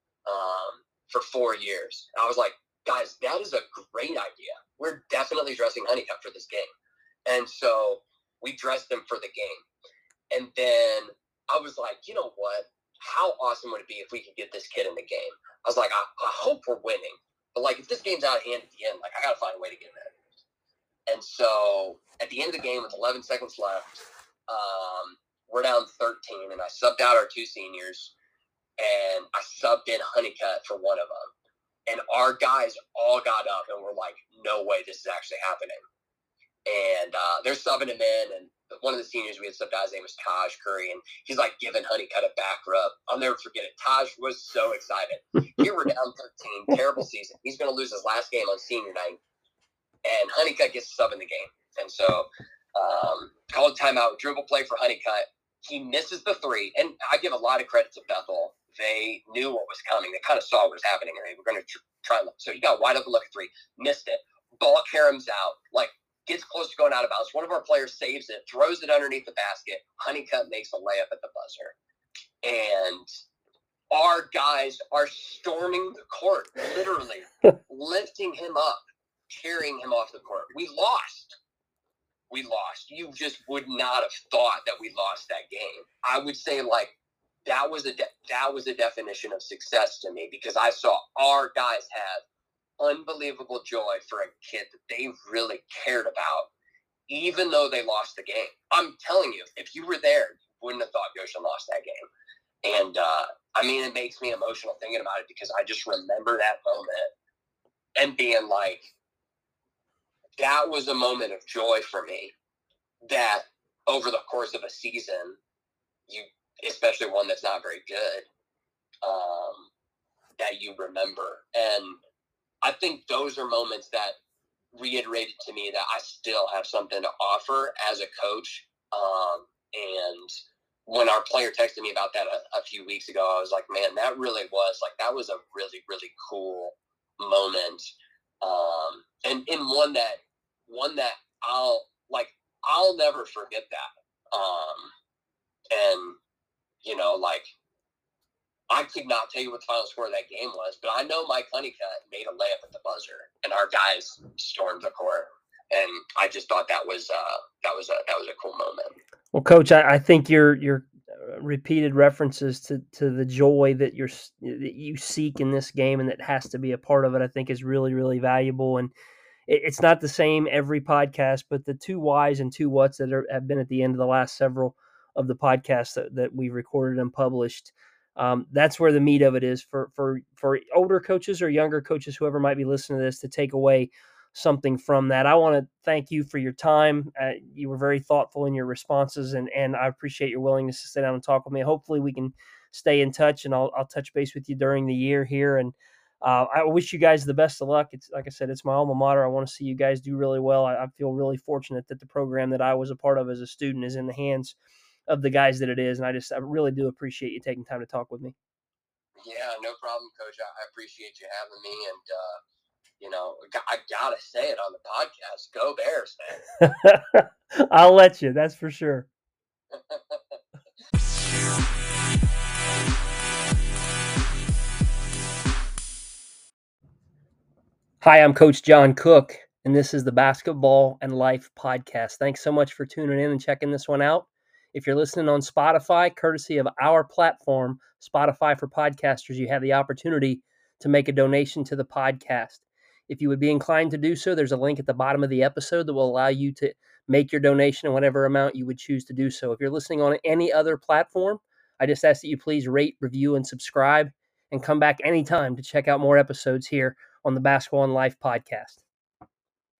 for 4 years. And I was like, guys, that is a great idea. We're definitely dressing Honeycutt for this game. And so we dressed him for the game. And then I was like, you know what? How awesome would it be if we could get this kid in the game? I was like, I hope we're winning. But, like, if this game's out of hand at the end, like, I got to find a way to get him in. And so at the end of the game with 11 seconds left, we're down 13, and I subbed out our 2 seniors, and I subbed in Honeycutt for one of them. And our guys all got up and were like, no way this is actually happening. And they're subbing him in, and one of the seniors we had subbed out, his name was Taj Curry, and he's like giving Honeycutt a back rub. I'll never forget it. Taj was so excited. Here we're down 13, terrible season. He's going to lose his last game on senior night, and Honeycutt gets a sub in the game. And so called timeout, dribble play for Honeycutt. He misses the 3, and I give a lot of credit to Bethel. They knew what was coming. They kind of saw what was happening, and they were going to try. So he got wide open look at 3, missed it. Ball caroms out, like, gets close to going out of bounds. One of our players saves it, throws it underneath the basket. Honeycutt makes a layup at the buzzer. And our guys are storming the court, literally lifting him up, carrying him off the court. We lost. You just would not have thought that we lost that game. I would say, like, that was a definition of success to me, because I saw our guys have unbelievable joy for a kid that they really cared about, even though they lost the game. I'm telling you, if you were there, you wouldn't have thought Goshen lost that game. And it makes me emotional thinking about it, because I just remember that moment and being like, that was a moment of joy for me, that over the course of a season, especially one that's not very good, that you remember. And I think those are moments that reiterated to me that I still have something to offer as a coach. And when our player texted me about that a few weeks ago, I was like, man, that really was like, that was a really, really cool moment. And one that I'll never forget that. And like, I could not tell you what the final score of that game was, but I know Mike Honeycutt made a layup at the buzzer, and our guys stormed the court. And I just thought that was a cool moment. Well, Coach, I think your repeated references to the joy that you seek in this game and that has to be a part of it, I think is really, really valuable. And it's not the same every podcast, but the two whys and two whats that have been at the end of the last several of the podcasts that we've recorded and published. That's where the meat of it is for older coaches or younger coaches, whoever might be listening to this, to take away something from that. I want to thank you for your time. You were very thoughtful in your responses, and I appreciate your willingness to sit down and talk with me. Hopefully we can stay in touch, and I'll touch base with you during the year here. And I wish you guys the best of luck. It's like I said, it's my alma mater. I want to see you guys do really well. I feel really fortunate that the program that I was a part of as a student is in the hands of the guys that it is. And I really do appreciate you taking time to talk with me. Yeah, no problem, Coach. I appreciate you having me. And, I got to say it on the podcast. Go Bears, man. I'll let you. That's for sure. Hi, I'm Coach John Cook, and this is the Basketball and Life podcast. Thanks so much for tuning in and checking this one out. If you're listening on Spotify, courtesy of our platform, Spotify for Podcasters, you have the opportunity to make a donation to the podcast. If you would be inclined to do so, there's a link at the bottom of the episode that will allow you to make your donation in whatever amount you would choose to do so. If you're listening on any other platform, I just ask that you please rate, review, and subscribe, and come back anytime to check out more episodes here on the Basketball and Life podcast.